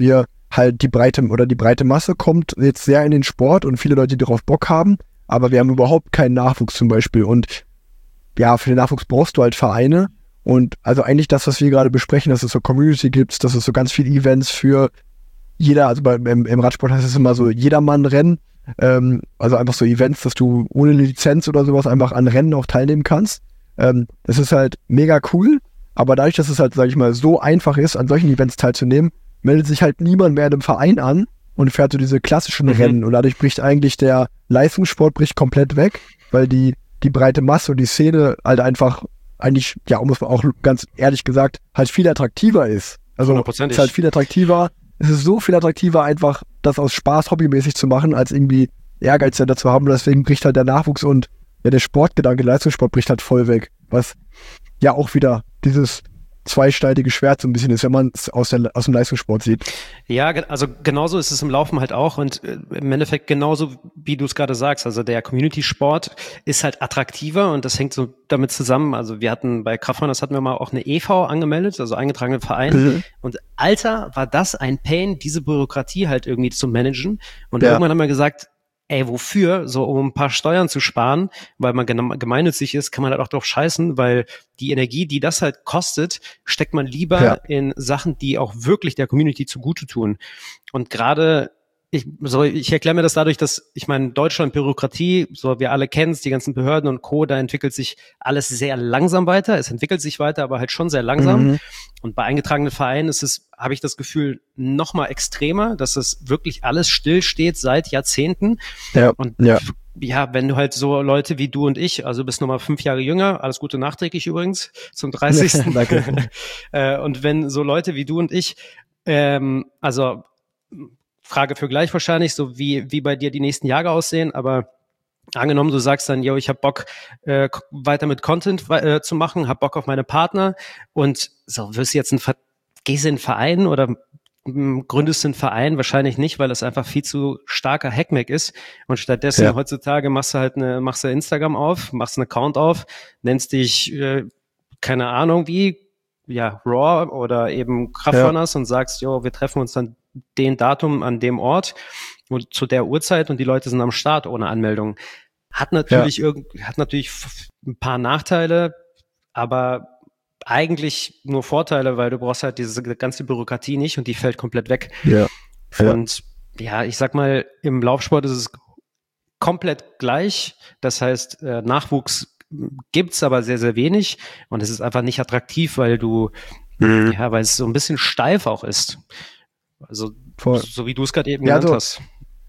A: halt die breite Masse kommt jetzt sehr in den Sport und viele Leute, die darauf Bock haben, aber wir haben überhaupt keinen Nachwuchs zum Beispiel. Und ja, für den Nachwuchs brauchst du halt Vereine. Und also eigentlich das, was wir gerade besprechen, dass es so Community gibt, dass es so ganz viele Events für jeder, also im Radsport heißt es immer so Jedermann-Rennen, also einfach so Events, dass du ohne Lizenz oder sowas einfach an Rennen auch teilnehmen kannst. Das ist halt mega cool, aber dadurch, dass es halt, sag ich mal, so einfach ist, an solchen Events teilzunehmen, meldet sich halt niemand mehr in einem Verein an und fährt so diese klassischen Rennen und dadurch bricht eigentlich der Leistungssport komplett weg, weil die breite Masse und die Szene halt einfach eigentlich, ja, muss man auch ganz ehrlich gesagt, halt viel attraktiver ist. Also es ist halt viel attraktiver. Es ist so viel attraktiver, einfach das aus Spaß hobbymäßig zu machen, als irgendwie Ehrgeiz dazu haben. Und deswegen bricht halt der Nachwuchs und ja, der Sportgedanke, der Leistungssport bricht halt voll weg. Was ja auch wieder dieses zweischneidige Schwert so ein bisschen ist, wenn man es aus dem Leistungssport sieht.
B: Ja, also genauso ist es im Laufen halt auch und im Endeffekt genauso, wie du es gerade sagst. Also der Community-Sport ist halt attraktiver und das hängt so damit zusammen. Also wir hatten bei Kraftfahren, das hatten wir mal auch eine EV angemeldet, also eingetragenen Verein. Und Alter, war das ein Pain, diese Bürokratie halt irgendwie zu managen. Und irgendwann haben wir gesagt, ey, wofür? So, um ein paar Steuern zu sparen, weil man gemeinnützig ist, kann man halt auch drauf scheißen, weil die Energie, die das halt kostet, steckt man lieber in Sachen, die auch wirklich der Community zugute tun. Und gerade, ich erkläre mir das dadurch, dass, ich meine, Deutschland, Bürokratie, so wir alle kennen es, die ganzen Behörden und Co., da entwickelt sich alles sehr langsam weiter. Es entwickelt sich weiter, aber halt schon sehr langsam. Und bei eingetragenen Vereinen habe ich das Gefühl, noch mal extremer, dass es wirklich alles stillsteht seit Jahrzehnten. Und ja, wenn du halt so Leute wie du und ich, also du bist nochmal 5 Jahre jünger, alles Gute nachträglich übrigens, zum 30.
A: Danke.
B: Und wenn so Leute wie du und ich, also Frage für gleich wahrscheinlich, so wie bei dir die nächsten Jahre aussehen, aber angenommen, du sagst dann, yo, ich habe Bock, weiter mit Content zu machen, hab Bock auf meine Partner und so, gehst du in einen Verein oder gründest einen Verein? Wahrscheinlich nicht, weil das einfach viel zu starker Hackmack ist und stattdessen heutzutage machst du Instagram auf, machst einen Account auf, nennst dich, keine Ahnung wie, ja, Raw oder eben Kraftrunners und sagst, jo, wir treffen uns dann den Datum an dem Ort und zu der Uhrzeit und die Leute sind am Start ohne Anmeldung. Hat natürlich ein paar Nachteile, aber eigentlich nur Vorteile, weil du brauchst halt diese ganze Bürokratie nicht und die fällt komplett weg. Und ja, ich sag mal, im Laufsport ist es komplett gleich. Das heißt, Nachwuchs gibt's aber sehr, sehr wenig und es ist einfach nicht attraktiv, weil weil es so ein bisschen steif auch ist. Also, so wie du es gerade eben genannt hast.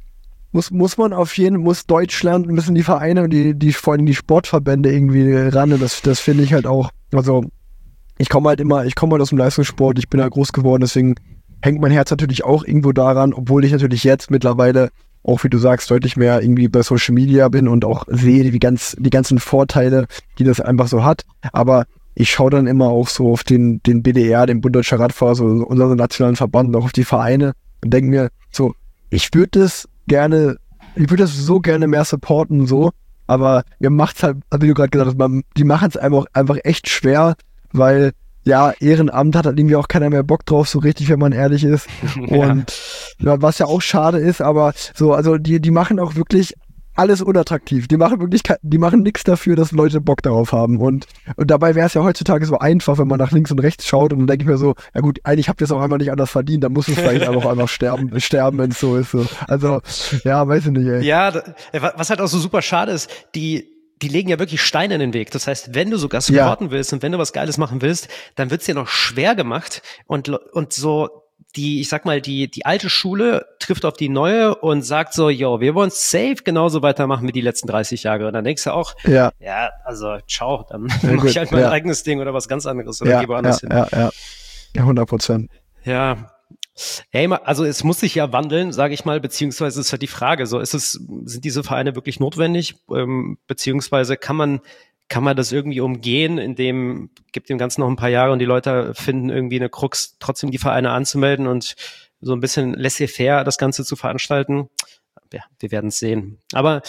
A: Muss Deutschland müssen die Vereine und vor allem die Sportverbände irgendwie ran. Und das finde ich halt auch, also ich komme halt aus dem Leistungssport, ich bin da groß geworden, deswegen hängt mein Herz natürlich auch irgendwo daran, obwohl ich natürlich jetzt mittlerweile auch, wie du sagst, deutlich mehr irgendwie bei Social Media bin und auch sehe die ganzen Vorteile, die das einfach so hat. Aber ich schaue dann immer auch so auf den BDR, den Bund Deutscher Radfahrer, so unseren nationalen Verband, auch auf die Vereine und denke mir so, ich würde das so gerne mehr supporten, so, aber mir macht's halt, wie du gerade gesagt hast, die machen es einfach echt schwer, weil, ja, Ehrenamt hat halt irgendwie auch keiner mehr Bock drauf, so richtig, wenn man ehrlich ist. Und was ja auch schade ist, aber so, also die machen auch wirklich alles unattraktiv. Die machen nichts dafür, dass Leute Bock darauf haben. Und dabei wäre es ja heutzutage so einfach, wenn man nach links und rechts schaut und dann denke ich mir so, ja gut, eigentlich habt ihr es auch einfach nicht anders verdient, dann muss es vielleicht einfach sterben, wenn es so ist. So. Also, ja, weiß ich nicht, ey.
B: Ja, was halt auch so super schade ist, die legen ja wirklich Steine in den Weg. Das heißt, wenn du sogar supporten willst und wenn du was Geiles machen willst, dann wird's dir noch schwer gemacht und so ich sag mal, die alte Schule trifft auf die neue und sagt so, yo, wir wollen safe genauso weitermachen wie die letzten 30 Jahre. Und dann denkst du auch, also ciao, dann mach ich halt mein eigenes Ding oder was ganz anderes oder gehe woanders hin.
A: Ja, 100%.
B: Ja. Hey, also es muss sich ja wandeln, sage ich mal, beziehungsweise ist halt die Frage, so sind diese Vereine wirklich notwendig, beziehungsweise kann man das irgendwie umgehen, gibt dem Ganzen noch ein paar Jahre und die Leute finden irgendwie eine Krux, trotzdem die Vereine anzumelden und so ein bisschen laissez-faire das Ganze zu veranstalten. Ja, wir werden es sehen. Aber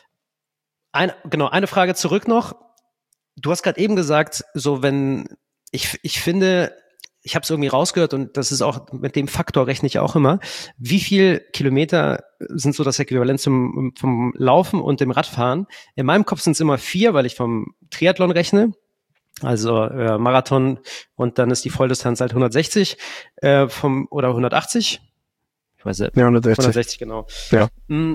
B: eine Frage zurück noch. Du hast gerade eben gesagt, so ich finde, ich habe es irgendwie rausgehört und das ist auch, mit dem Faktor rechne ich auch immer. Wie viel Kilometer sind so das Äquivalent vom Laufen und dem Radfahren? In meinem Kopf sind es immer 4, weil ich vom Triathlon rechne. Also Marathon und dann ist die Volldistanz halt 160 oder 180. Ich weiß nicht.
A: Ja, 160.
B: 160, genau.
A: Ja.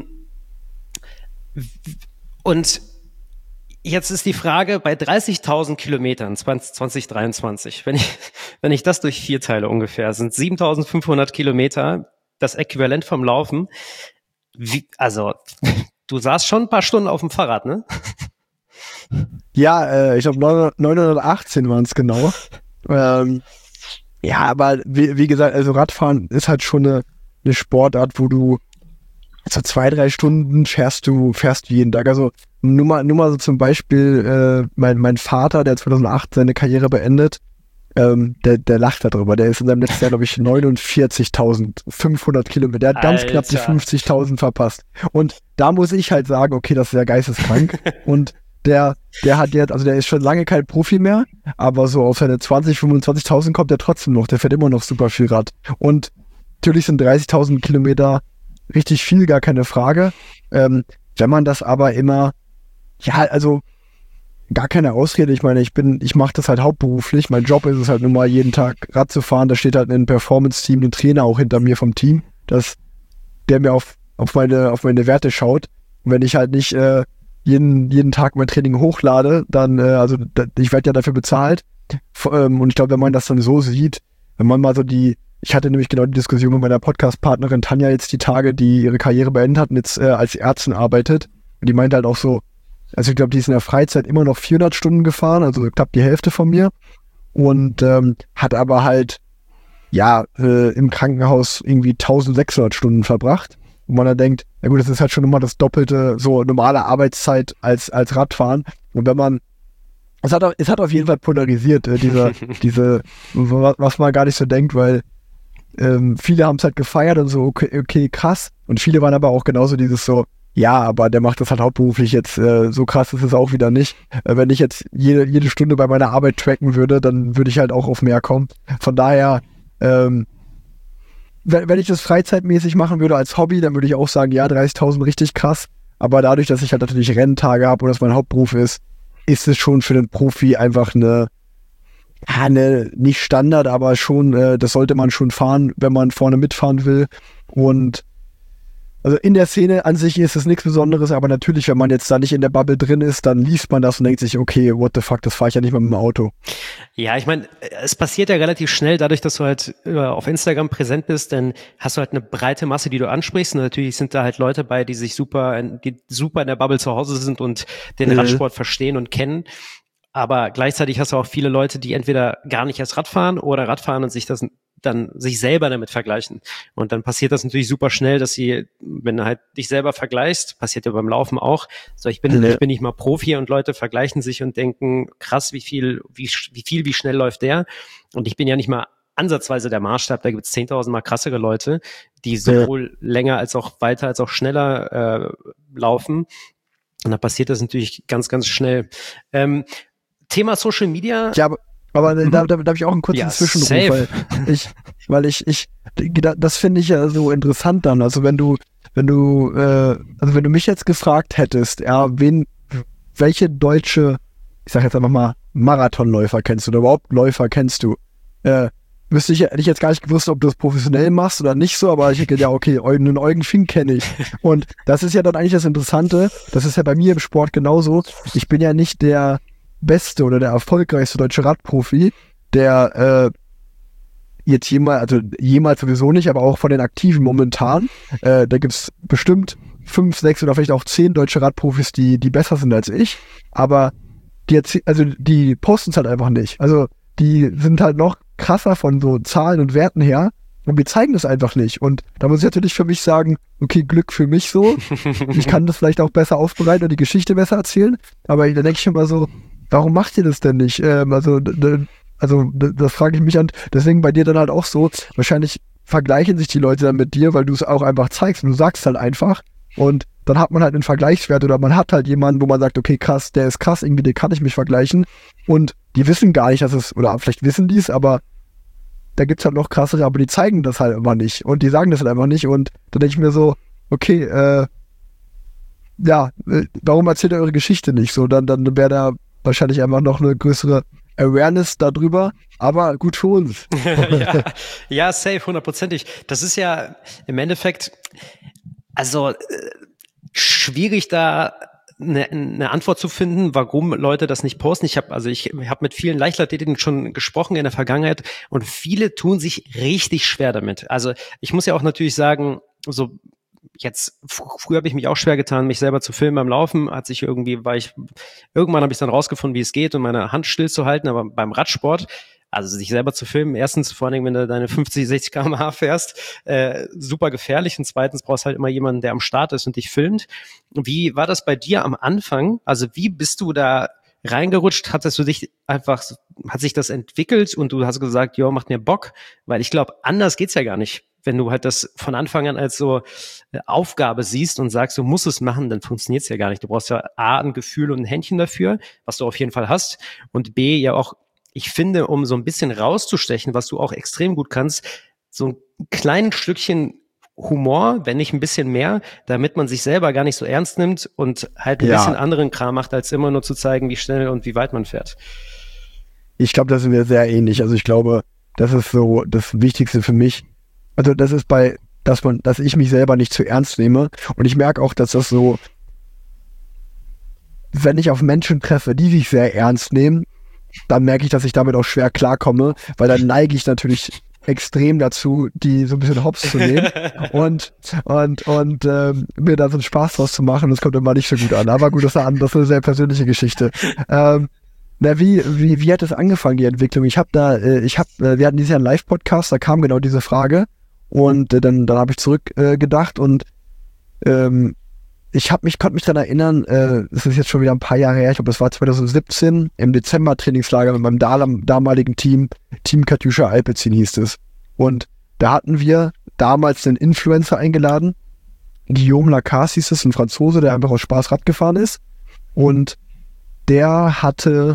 B: Und jetzt ist die Frage, bei 30.000 Kilometern 2023, wenn ich das durch 4 teile ungefähr, sind 7.500 Kilometer das Äquivalent vom Laufen. Also, du saßt schon ein paar Stunden auf dem Fahrrad, ne?
A: Ja, ich glaube 918 waren es genau. Ja, aber wie gesagt, also Radfahren ist halt schon eine Sportart, wo du so 2-3 Stunden fährst du jeden Tag. Also nur mal so zum Beispiel mein Vater, der 2008 seine Karriere beendet, der lacht darüber. Der ist in seinem letzten Jahr, glaube ich, 49.500 Kilometer. Der hat ganz knapp die 50.000 verpasst. Und da muss ich halt sagen, okay, das ist ja geisteskrank. Und der hat jetzt, also der ist schon lange kein Profi mehr, aber so auf seine 25.000 kommt er trotzdem noch. Der fährt immer noch super viel Rad. Und natürlich sind 30.000 Kilometer richtig viel, gar keine Frage. Wenn man das aber immer, ja, also gar keine Ausrede. Ich meine, ich mache das halt hauptberuflich. Mein Job ist es halt nun mal, jeden Tag Rad zu fahren. Da steht halt ein Performance-Team, ein Trainer auch hinter mir vom Team, der mir auf meine Werte schaut. Und wenn ich halt nicht jeden Tag mein Training hochlade, dann, ich werde ja dafür bezahlt. Und ich glaube, wenn man das dann so sieht, wenn man mal so ich hatte nämlich genau die Diskussion mit meiner Podcast-Partnerin Tanja jetzt die Tage, die ihre Karriere beendet hat und jetzt als Ärztin arbeitet. Und die meinte halt auch so, also ich glaube, die ist in der Freizeit immer noch 400 Stunden gefahren, also knapp die Hälfte von mir. Und hat aber halt, ja, im Krankenhaus irgendwie 1.600 Stunden verbracht. Und man dann denkt, na gut, das ist halt schon immer das Doppelte, so normale Arbeitszeit als Radfahren. Und wenn man, es hat auf jeden Fall polarisiert, was man gar nicht so denkt, weil viele haben es halt gefeiert und so, okay, krass. Und viele waren aber auch genauso dieses so, ja, aber der macht das halt hauptberuflich jetzt, so krass ist es auch wieder nicht. Wenn ich jetzt jede Stunde bei meiner Arbeit tracken würde, dann würde ich halt auch auf mehr kommen. Von daher, wenn ich das freizeitmäßig machen würde als Hobby, dann würde ich auch sagen, ja, 30.000 richtig krass. Aber dadurch, dass ich halt natürlich Renntage habe und das mein Hauptberuf ist es schon für den Profi einfach nicht Standard, aber schon, das sollte man schon fahren, wenn man vorne mitfahren will. Und also in der Szene an sich ist es nichts Besonderes, aber natürlich, wenn man jetzt da nicht in der Bubble drin ist, dann liest man das und denkt sich, okay, what the fuck, das fahre ich ja nicht mal mit dem Auto.
B: Ja, ich meine, es passiert ja relativ schnell, dadurch, dass du halt auf Instagram präsent bist, dann hast du halt eine breite Masse, die du ansprichst. Und natürlich sind da halt Leute bei, die super in der Bubble zu Hause sind und den Radsport verstehen und kennen. Aber gleichzeitig hast du auch viele Leute, die entweder gar nicht erst Radfahren oder Radfahren und sich selber damit vergleichen. Und dann passiert das natürlich super schnell, dass wenn du halt dich selber vergleichst, passiert ja beim Laufen auch, so ich bin nicht mal Profi und Leute vergleichen sich und denken, krass, wie schnell läuft der? Und ich bin ja nicht mal ansatzweise der Maßstab, da gibt es 10.000 mal krassere Leute, die sowohl länger als auch weiter als auch schneller laufen. Und da passiert das natürlich ganz, ganz schnell. Thema Social Media.
A: Ja, aber da habe ich auch einen kurzen Zwischenruf, weil ich das finde ich ja so interessant dann. Also wenn du mich jetzt gefragt hättest, ja, welche deutsche, ich sag jetzt einfach mal, Marathonläufer kennst du oder überhaupt Läufer kennst du, hätte ich jetzt gar nicht gewusst, ob du das professionell machst oder nicht so, aber ich hätte ja, okay, einen Eugen Fink kenne ich. Und das ist ja dann eigentlich das Interessante, das ist ja bei mir im Sport genauso. Ich bin ja nicht der beste oder der erfolgreichste deutsche Radprofi, der jetzt jemals sowieso nicht, aber auch von den Aktiven momentan, da gibt's bestimmt 5, 6 oder vielleicht auch 10 deutsche Radprofis, die besser sind als ich, aber die posten es halt einfach nicht. Also die sind halt noch krasser von so Zahlen und Werten her und wir zeigen das einfach nicht. Und da muss ich natürlich für mich sagen, okay, Glück für mich so. Ich kann das vielleicht auch besser aufbereiten und die Geschichte besser erzählen, aber da denke ich immer so, warum macht ihr das denn nicht? Das frage ich mich an. Deswegen bei dir dann halt auch so, wahrscheinlich vergleichen sich die Leute dann mit dir, weil du es auch einfach zeigst und du sagst halt einfach und dann hat man halt einen Vergleichswert oder man hat halt jemanden, wo man sagt, okay, krass, der ist krass, irgendwie, den kann ich mich vergleichen und die wissen gar nicht, dass es, oder vielleicht wissen die es, aber da gibt's halt noch krassere, aber die zeigen das halt immer nicht und die sagen das halt einfach nicht und da denke ich mir so, okay, warum erzählt ihr eure Geschichte nicht? So, dann wäre da wahrscheinlich einfach noch eine größere Awareness darüber, aber gut für uns.
B: Ja, safe, 100%. Das ist ja im Endeffekt, also schwierig da eine Antwort zu finden, warum Leute das nicht posten. Ich habe mit vielen Leichtathleten schon gesprochen in der Vergangenheit und viele tun sich richtig schwer damit. Also ich muss ja auch natürlich sagen, so jetzt, früher habe ich mich auch schwer getan, mich selber zu filmen beim Laufen, irgendwann habe ich dann rausgefunden, wie es geht und meine Hand stillzuhalten, aber beim Radsport, also sich selber zu filmen, erstens, vor allem, wenn du deine 50, 60 km/h fährst, super gefährlich und zweitens brauchst halt immer jemanden, der am Start ist und dich filmt. Wie war das bei dir am Anfang? Also wie bist du da reingerutscht? Hat sich das entwickelt und du hast gesagt, ja, macht mir Bock? Weil ich glaube, anders geht's ja gar nicht. Wenn du halt das von Anfang an als so Aufgabe siehst und sagst, du musst es machen, dann funktioniert's ja gar nicht. Du brauchst ja A, ein Gefühl und ein Händchen dafür, was du auf jeden Fall hast und B, ja auch, ich finde, um so ein bisschen rauszustechen, was du auch extrem gut kannst, so ein kleines Stückchen Humor, wenn nicht ein bisschen mehr, damit man sich selber gar nicht so ernst nimmt und halt ein bisschen anderen Kram macht, als immer nur zu zeigen, wie schnell und wie weit man fährt.
A: Ich glaube, da sind wir sehr ähnlich. Also ich glaube, das ist so das Wichtigste für mich. Also das ist dass ich mich selber nicht zu ernst nehme. Und ich merke auch, dass das so, wenn ich auf Menschen treffe, die sich sehr ernst nehmen, dann merke ich, dass ich damit auch schwer klarkomme, weil dann neige ich natürlich extrem dazu, die so ein bisschen hops zu nehmen und mir da so einen Spaß draus zu machen. Das kommt immer nicht so gut an. Aber gut, das ist eine sehr persönliche Geschichte. Wie hat das angefangen, die Entwicklung? Wir hatten dieses Jahr einen Live-Podcast, da kam genau diese Frage und dann habe ich zurückgedacht und konnte mich daran erinnern, das ist jetzt schon wieder ein paar Jahre her, ich glaube, das war 2017 im Dezember Trainingslager mit meinem damaligen Team Katjuscha Alpecin hieß es. Und da hatten wir damals einen Influencer eingeladen, Guillaume Lacasse hieß es, ein Franzose, der einfach aus Spaß Rad gefahren ist. Und der hatte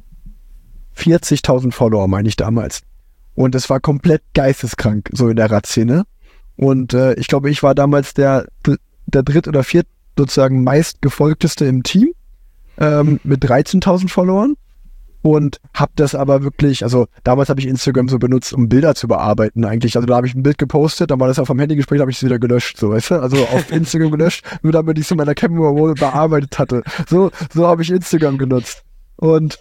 A: 40.000 Follower, meine ich damals. Und es war komplett geisteskrank, so in der Radszene. Und ich glaube, ich war damals der dritt oder viert sozusagen meistgefolgteste im Team mit 13.000 Followern und habe das aber wirklich, also damals habe ich Instagram so benutzt, um Bilder zu bearbeiten eigentlich. Also da habe ich ein Bild gepostet, dann war das auf dem Handy gespräch, habe ich es wieder gelöscht, so, weißt du? Also auf Instagram gelöscht, nur damit ich es in meiner Camera Roll bearbeitet hatte. So habe ich Instagram genutzt. Und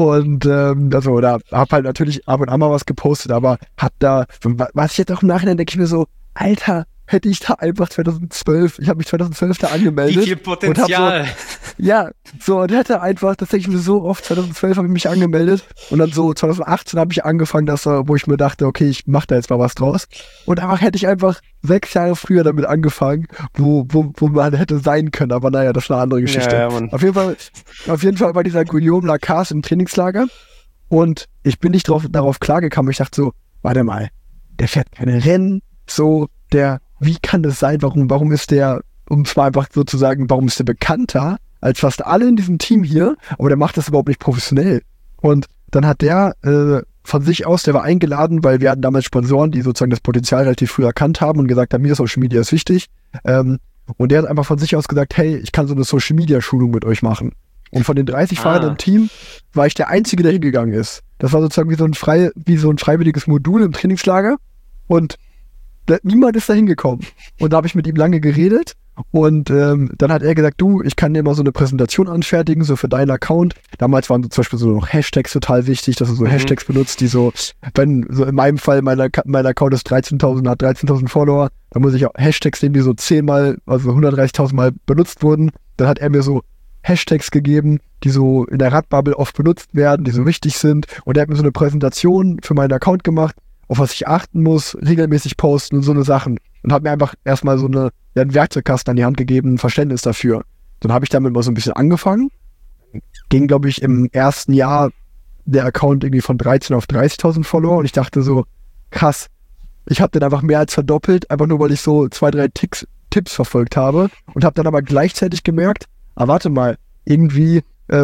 A: da hab halt natürlich ab und an mal was gepostet, aber was ich jetzt auch im Nachhinein denke ich mir so, Alter, hätte ich da einfach 2012, ich habe mich 2012 da angemeldet.
B: Wie viel Potenzial.
A: Und hätte einfach, das denke ich mir so oft, 2012 habe ich mich angemeldet und dann so 2018 habe ich angefangen, wo ich mir dachte, okay, ich mache da jetzt mal was draus. Und danach hätte ich einfach 6 Jahre früher damit angefangen, wo man hätte sein können, aber naja, das war eine andere Geschichte.
B: Ja,
A: auf jeden Fall war dieser Guillaume Lacasse im Trainingslager und ich bin nicht darauf klargekommen. Ich dachte so, warte mal, der fährt keine Rennen, wie kann das sein? Warum ist der, um es mal einfach so zu sagen, warum ist der bekannter als fast alle in diesem Team hier? Aber der macht das überhaupt nicht professionell. Und dann hat der von sich aus, der war eingeladen, weil wir hatten damals Sponsoren, die sozusagen das Potenzial relativ früh erkannt haben und gesagt haben, mir Social Media ist wichtig. Und der hat einfach von sich aus gesagt, hey, ich kann so eine Social Media Schulung mit euch machen. Und von den 30 Fahrern im Team war ich der Einzige, der hingegangen ist. Das war sozusagen wie so ein freiwilliges Modul im Trainingslager. Und niemand ist da hingekommen. Und da habe ich mit ihm lange geredet und dann hat er gesagt, du, ich kann dir mal so eine Präsentation anfertigen, so für deinen Account. Damals waren so zum Beispiel so noch Hashtags total wichtig, dass du so Hashtags benutzt, die so in meinem Fall, mein Account ist 13.000 Follower, da muss ich auch Hashtags nehmen, die so 10-mal, also 130.000 Mal benutzt wurden. Dann hat er mir so Hashtags gegeben, die so in der Radbubble oft benutzt werden, die so wichtig sind. Und er hat mir so eine Präsentation für meinen Account gemacht, auf was ich achten muss, regelmäßig posten und so eine Sachen. Und hat mir einfach erstmal so einen Werkzeugkasten an die Hand gegeben, ein Verständnis dafür. Dann habe ich damit mal so ein bisschen angefangen. Ging, glaube ich, im ersten Jahr der Account irgendwie von 13 auf 30.000 Follower. Und ich dachte so, krass, ich habe den einfach mehr als verdoppelt, einfach nur, weil ich so 2, 3 Tipps verfolgt habe. Und habe dann aber gleichzeitig gemerkt, warte mal, irgendwie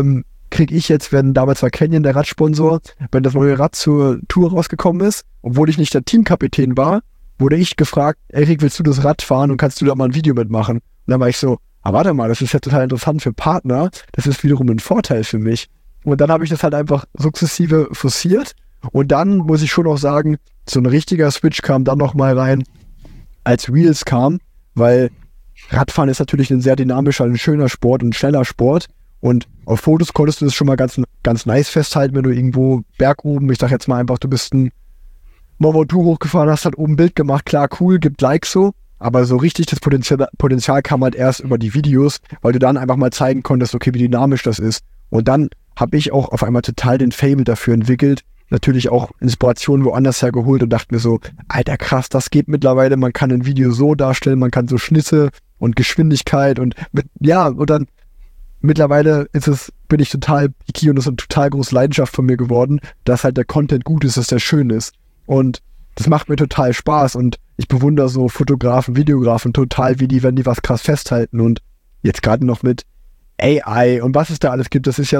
A: kriege ich jetzt, wenn damals war Canyon der Radsponsor, wenn das neue Rad zur Tour rausgekommen ist, obwohl ich nicht der Teamkapitän war, wurde ich gefragt, Erik, willst du das Rad fahren und kannst du da mal ein Video mitmachen? Und dann war ich so, warte mal, das ist ja total interessant für Partner, das ist wiederum ein Vorteil für mich. Und dann habe ich das halt einfach sukzessive forciert und dann muss ich schon auch sagen, so ein richtiger Switch kam dann nochmal rein, als Reels kam, weil Radfahren ist natürlich ein sehr dynamischer, ein schöner Sport, ein schneller Sport und auf Fotos konntest du das schon mal ganz, ganz nice festhalten, wenn du irgendwo bergoben, ich sag jetzt mal einfach, du bist ein Mont Ventoux hochgefahren, hast halt oben ein Bild gemacht, klar, cool, gibt Likes so, aber so richtig das Potenzial kam halt erst über die Videos, weil du dann einfach mal zeigen konntest, okay, wie dynamisch das ist. Und dann habe ich auch auf einmal total den Fable dafür entwickelt, natürlich auch Inspiration woanders hergeholt und dachte mir so, Alter krass, das geht mittlerweile, man kann ein Video so darstellen, man kann so Schnitte und Geschwindigkeit und und dann mittlerweile bin ich total picky und das ist eine total große Leidenschaft von mir geworden, dass halt der Content gut ist, dass der schön ist. Und das macht mir total Spaß und ich bewundere so Fotografen, Videografen total, wenn die was krass festhalten und jetzt gerade noch mit AI und was es da alles gibt, das ist ja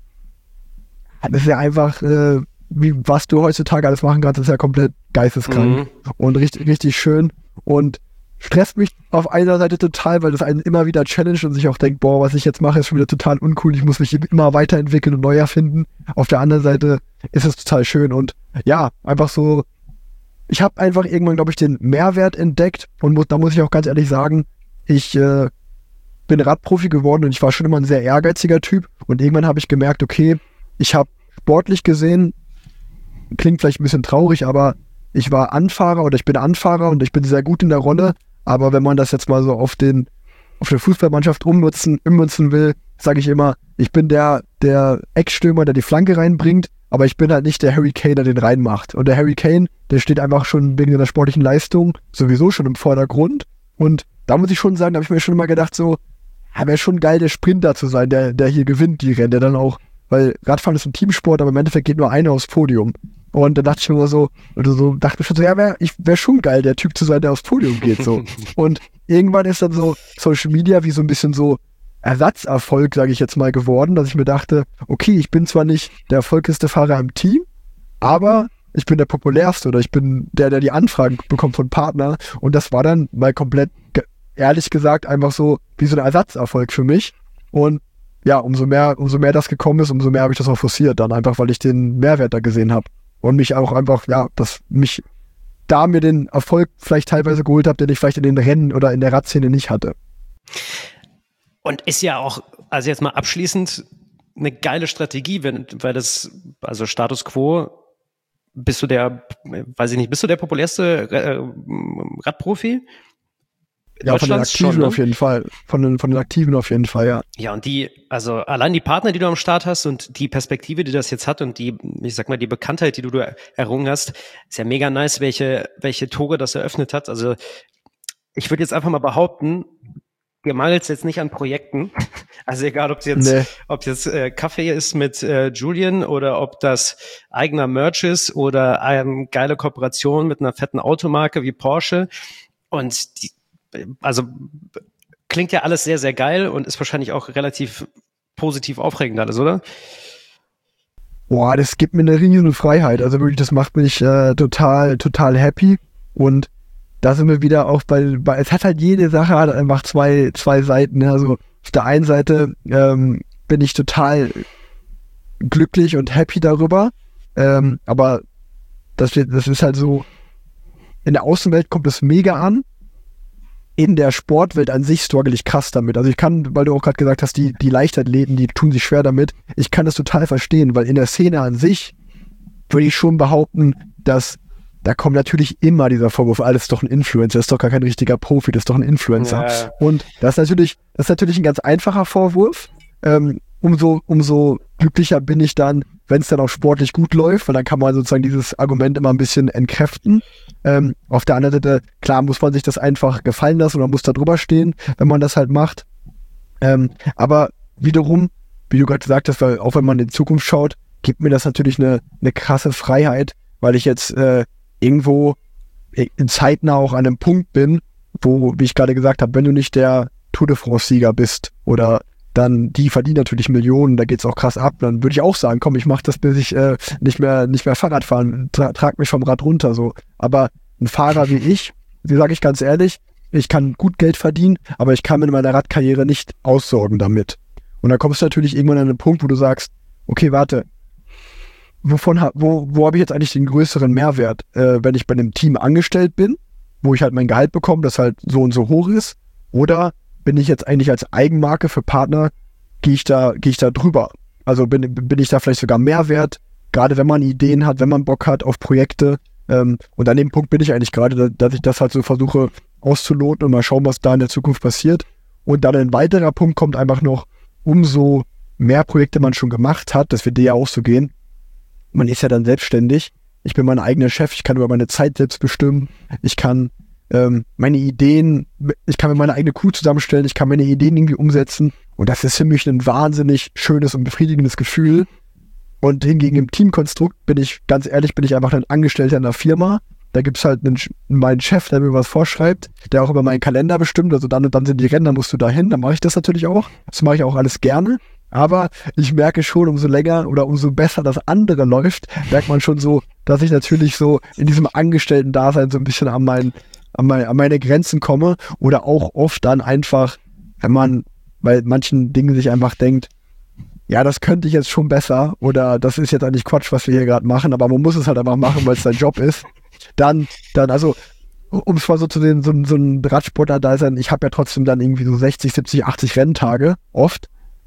A: einfach, was du heutzutage alles machen kannst, ist ja komplett geisteskrank und richtig, richtig schön und stresst mich auf einer Seite total, weil das einen immer wieder challenge und sich auch denkt, boah, was ich jetzt mache, ist schon wieder total uncool, ich muss mich immer weiterentwickeln und neu erfinden. Auf der anderen Seite ist es total schön und ja, einfach so, ich habe einfach irgendwann, glaube ich, den Mehrwert entdeckt und da muss ich auch ganz ehrlich sagen, ich bin Radprofi geworden und ich war schon immer ein sehr ehrgeiziger Typ und irgendwann habe ich gemerkt, okay, ich habe sportlich gesehen, klingt vielleicht ein bisschen traurig, aber ich war Anfahrer oder ich bin Anfahrer und ich bin sehr gut in der Rolle, aber wenn man das jetzt mal so auf der Fußballmannschaft ummünzen will, sage ich immer, ich bin der Eckstürmer, der die Flanke reinbringt, aber ich bin halt nicht der Harry Kane, der den reinmacht. Und der Harry Kane, der steht einfach schon wegen seiner sportlichen Leistung sowieso schon im Vordergrund. Und da muss ich schon sagen, da habe ich mir schon immer gedacht, so, wäre schon geil, der Sprinter zu sein, der hier gewinnt, die Rennen, der dann auch, weil Radfahren ist ein Teamsport, aber im Endeffekt geht nur einer aufs Podium. Und dann dachte ich mir immer so, dachte mir schon so, ja, wäre schon geil, der Typ zu sein, der aufs Podium geht, so. Und irgendwann ist dann so Social Media wie so ein bisschen so Ersatzerfolg, sage ich jetzt mal, geworden, dass ich mir dachte, okay, ich bin zwar nicht der erfolgreichste Fahrer im Team, aber ich bin der populärste oder ich bin der die Anfragen bekommt von Partner und das war dann mal komplett, ehrlich gesagt, einfach so wie so ein Ersatzerfolg für mich und ja, umso mehr das gekommen ist, umso mehr habe ich das auch forciert, dann einfach, weil ich den Mehrwert da gesehen habe. Und mich auch einfach, ja, dass mich da mir den Erfolg vielleicht teilweise geholt habe, den ich vielleicht in den Rennen oder in der Radszene nicht hatte.
B: Und ist ja auch, also jetzt mal abschließend, eine geile Strategie, weil das, also Status Quo, bist du der populärste Radprofi?
A: Ja, von den Aktiven schon, ne? Auf jeden Fall. Von den Aktiven auf jeden Fall, ja.
B: Ja, und also allein die Partner, die du am Start hast und die Perspektive, die das jetzt hat und die Bekanntheit, die du errungen hast, ist ja mega nice, welche Tore das eröffnet hat. Also ich würde jetzt einfach mal behaupten, dir mangelt es jetzt nicht an Projekten. Also egal, ob jetzt Kaffee ist mit Julian oder ob das eigener Merch ist oder eine geile Kooperation mit einer fetten Automarke wie Porsche. Und also klingt ja alles sehr, sehr geil und ist wahrscheinlich auch relativ positiv aufregend alles, oder?
A: Boah, das gibt mir eine riesen Freiheit. Also wirklich, das macht mich total, total happy. Und da sind wir wieder auch bei es hat halt jede Sache hat einfach zwei Seiten. Also auf der einen Seite bin ich total glücklich und happy darüber. Aber das ist halt so, in der Außenwelt kommt es mega an. In der Sportwelt an sich struggle ich krass damit. Also ich kann, weil du auch gerade gesagt hast, die Leichtathleten, die tun sich schwer damit. Ich kann das total verstehen, weil in der Szene an sich würde ich schon behaupten, dass da kommt natürlich immer dieser Vorwurf, alles ist doch ein Influencer, das ist doch gar kein richtiger Profi, das ist doch ein Influencer. Ja. Und das ist natürlich ein ganz einfacher Vorwurf. Umso glücklicher bin ich dann, wenn es dann auch sportlich gut läuft, weil dann kann man sozusagen dieses Argument immer ein bisschen entkräften. Auf der anderen Seite, klar, muss man sich das einfach gefallen lassen oder muss da drüber stehen, wenn man das halt macht. Aber wiederum, wie du gerade gesagt hast, weil auch wenn man in Zukunft schaut, gibt mir das natürlich eine krasse Freiheit, weil ich jetzt irgendwo in zeitnah auch an einem Punkt bin, wo, wie ich gerade gesagt habe, wenn du nicht der Tour de France-Sieger bist oder dann die verdienen natürlich Millionen, da geht's auch krass ab. Dann würde ich auch sagen, komm, ich mache das, bis ich nicht mehr Fahrrad fahren, trag mich vom Rad runter so. Aber ein Fahrer wie ich, wie sage ich ganz ehrlich, ich kann gut Geld verdienen, aber ich kann mit meiner Radkarriere nicht aussorgen damit. Und dann kommst du natürlich irgendwann an einen Punkt, wo du sagst, okay, warte, wo habe ich jetzt eigentlich den größeren Mehrwert, wenn ich bei einem Team angestellt bin, wo ich halt mein Gehalt bekomme, das halt so und so hoch ist, oder bin ich jetzt eigentlich als Eigenmarke für Partner, gehe ich da drüber? Also bin ich da vielleicht sogar mehr wert, gerade wenn man Ideen hat, wenn man Bock hat auf Projekte. Und an dem Punkt bin ich eigentlich gerade, dass ich das halt so versuche auszuloten und mal schauen, was da in der Zukunft passiert. Und dann ein weiterer Punkt kommt einfach noch, umso mehr Projekte man schon gemacht hat, das wird dir ja auch so gehen. Man ist ja dann selbstständig. Ich bin mein eigener Chef, ich kann über meine Zeit selbst bestimmen. Ich kann meine Ideen, ich kann mir meine eigene Crew zusammenstellen, ich kann meine Ideen irgendwie umsetzen. Und das ist für mich ein wahnsinnig schönes und befriedigendes Gefühl. Und hingegen im Teamkonstrukt bin ich einfach ein Angestellter in einer Firma. Da gibt's halt meinen Chef, der mir was vorschreibt, der auch über meinen Kalender bestimmt. Also dann und dann sind die Rennen, dann musst du da hin. Dann mache ich das natürlich auch. Das mache ich auch alles gerne. Aber ich merke schon, umso länger oder umso besser das andere läuft, merkt man schon so, dass ich natürlich so in diesem Angestellten-Dasein so ein bisschen an meine Grenzen komme. Oder auch oft dann einfach, wenn man bei manchen Dingen sich einfach denkt, ja, das könnte ich jetzt schon besser oder das ist jetzt eigentlich Quatsch, was wir hier gerade machen, aber man muss es halt einfach machen, weil es sein Job ist. Dann, also, um es mal so zu sehen, so ein Radsportler da sein, ich habe ja trotzdem dann irgendwie so 60, 70, 80 Renntage oft,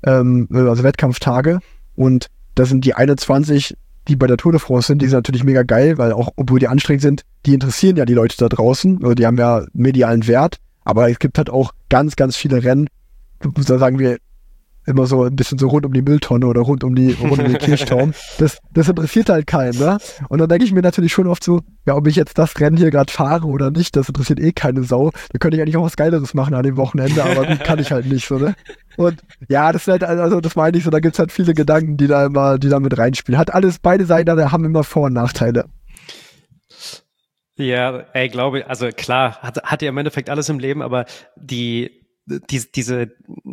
A: also Wettkampftage, und das sind die 21, die bei der Tour de France sind, die sind natürlich mega geil, weil auch, obwohl die anstrengend sind, die interessieren ja die Leute da draußen, also die haben ja medialen Wert, aber es gibt halt auch ganz, ganz viele Rennen, da sagen wir immer so ein bisschen so rund um die Mülltonne oder rund um den Kirchturm. Das interessiert halt keinen, ne? Und dann denke ich mir natürlich schon oft so, ja, ob ich jetzt das Rennen hier gerade fahre oder nicht, das interessiert eh keine Sau. Da könnte ich eigentlich auch was Geileres machen an dem Wochenende, aber gut, kann ich halt nicht, so, ne? Und ja, das ist halt, also das meine ich so, da gibt's halt viele Gedanken, die da mit reinspielen. Beide Seiten haben immer Vor- und Nachteile.
B: Ja, glaube, also klar, hat ja im Endeffekt alles im Leben, aber diese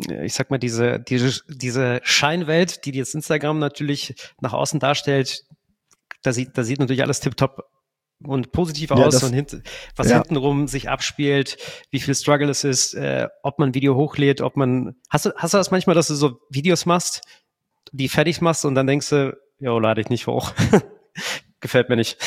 B: Scheinwelt, die jetzt Instagram natürlich nach außen darstellt, da sieht natürlich alles tipptopp und positiv aus und hintenrum sich abspielt, wie viel Struggle es ist, ob man ein Video hochlädt, hast du das manchmal, dass du so Videos machst, die fertig machst und dann denkst du, jo, lade ich nicht hoch. Gefällt mir nicht.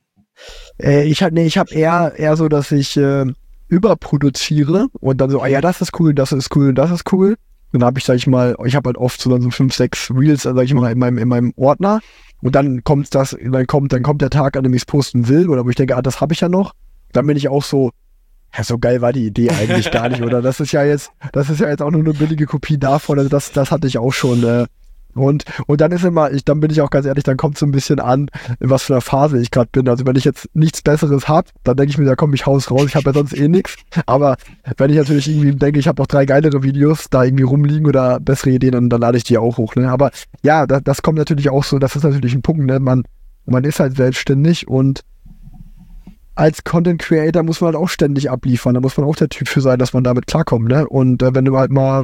A: Ich habe eher so, dass ich überproduziere und dann so, ja, das ist cool, das ist cool, das ist cool. Dann habe ich, sag ich mal, ich habe halt oft so 5, 6 Reels, sag ich mal, in meinem Ordner. Und dann kommt der Tag, an dem ich es posten will, oder wo ich denke, das habe ich ja noch. Dann bin ich auch so, ja, so geil war die Idee eigentlich gar nicht, oder? Das ist ja jetzt auch nur eine billige Kopie davon, also das hatte ich auch schon, und dann dann bin ich auch ganz ehrlich, dann kommt so ein bisschen an, in was für einer Phase ich gerade bin. Also wenn ich jetzt nichts Besseres habe, dann denke ich mir, da komm ich raus, ich habe ja sonst eh nichts. Aber wenn ich natürlich irgendwie denke, ich habe noch 3 geilere Videos da irgendwie rumliegen oder bessere Ideen, dann lade ich die auch hoch, ne? Aber ja, das kommt natürlich auch so, das ist natürlich ein Punkt, ne? Man ist halt selbstständig und als Content Creator muss man halt auch ständig abliefern. Da muss man auch der Typ für sein, dass man damit klarkommt, ne? Und wenn du halt mal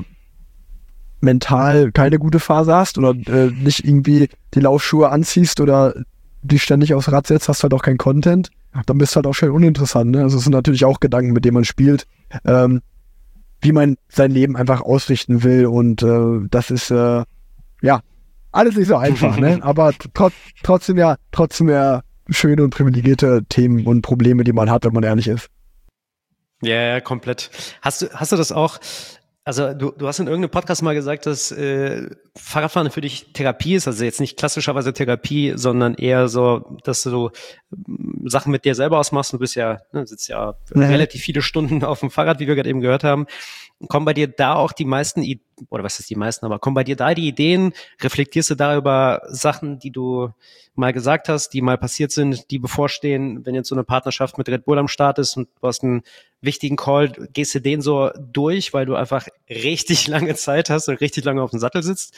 A: mental keine gute Phase hast oder nicht irgendwie die Laufschuhe anziehst oder die ständig aufs Rad setzt, hast du halt auch kein Content, dann bist du halt auch schnell uninteressant, ne? Also es sind natürlich auch Gedanken, mit denen man spielt, wie man sein Leben einfach ausrichten will, und das ist ja alles nicht so einfach, ne? Aber trotzdem ja schöne und privilegierte Themen und Probleme, die man hat, wenn man ehrlich ist.
B: Ja, komplett. Hast du das auch? Also du hast in irgendeinem Podcast mal gesagt, dass Fahrradfahren für dich Therapie ist, also jetzt nicht klassischerweise Therapie, sondern eher so, dass du Sachen mit dir selber ausmachst. Du bist sitzt ja relativ viele Stunden auf dem Fahrrad, wie wir gerade eben gehört haben. Kommen bei dir da auch die meisten, oder was ist die meisten, aber kommen bei dir da die Ideen? Reflektierst du da über Sachen, die du mal gesagt hast, die mal passiert sind, die bevorstehen, wenn jetzt so eine Partnerschaft mit Red Bull am Start ist und du hast einen wichtigen Call, gehst du den so durch, weil du einfach richtig lange Zeit hast und richtig lange auf dem Sattel sitzt?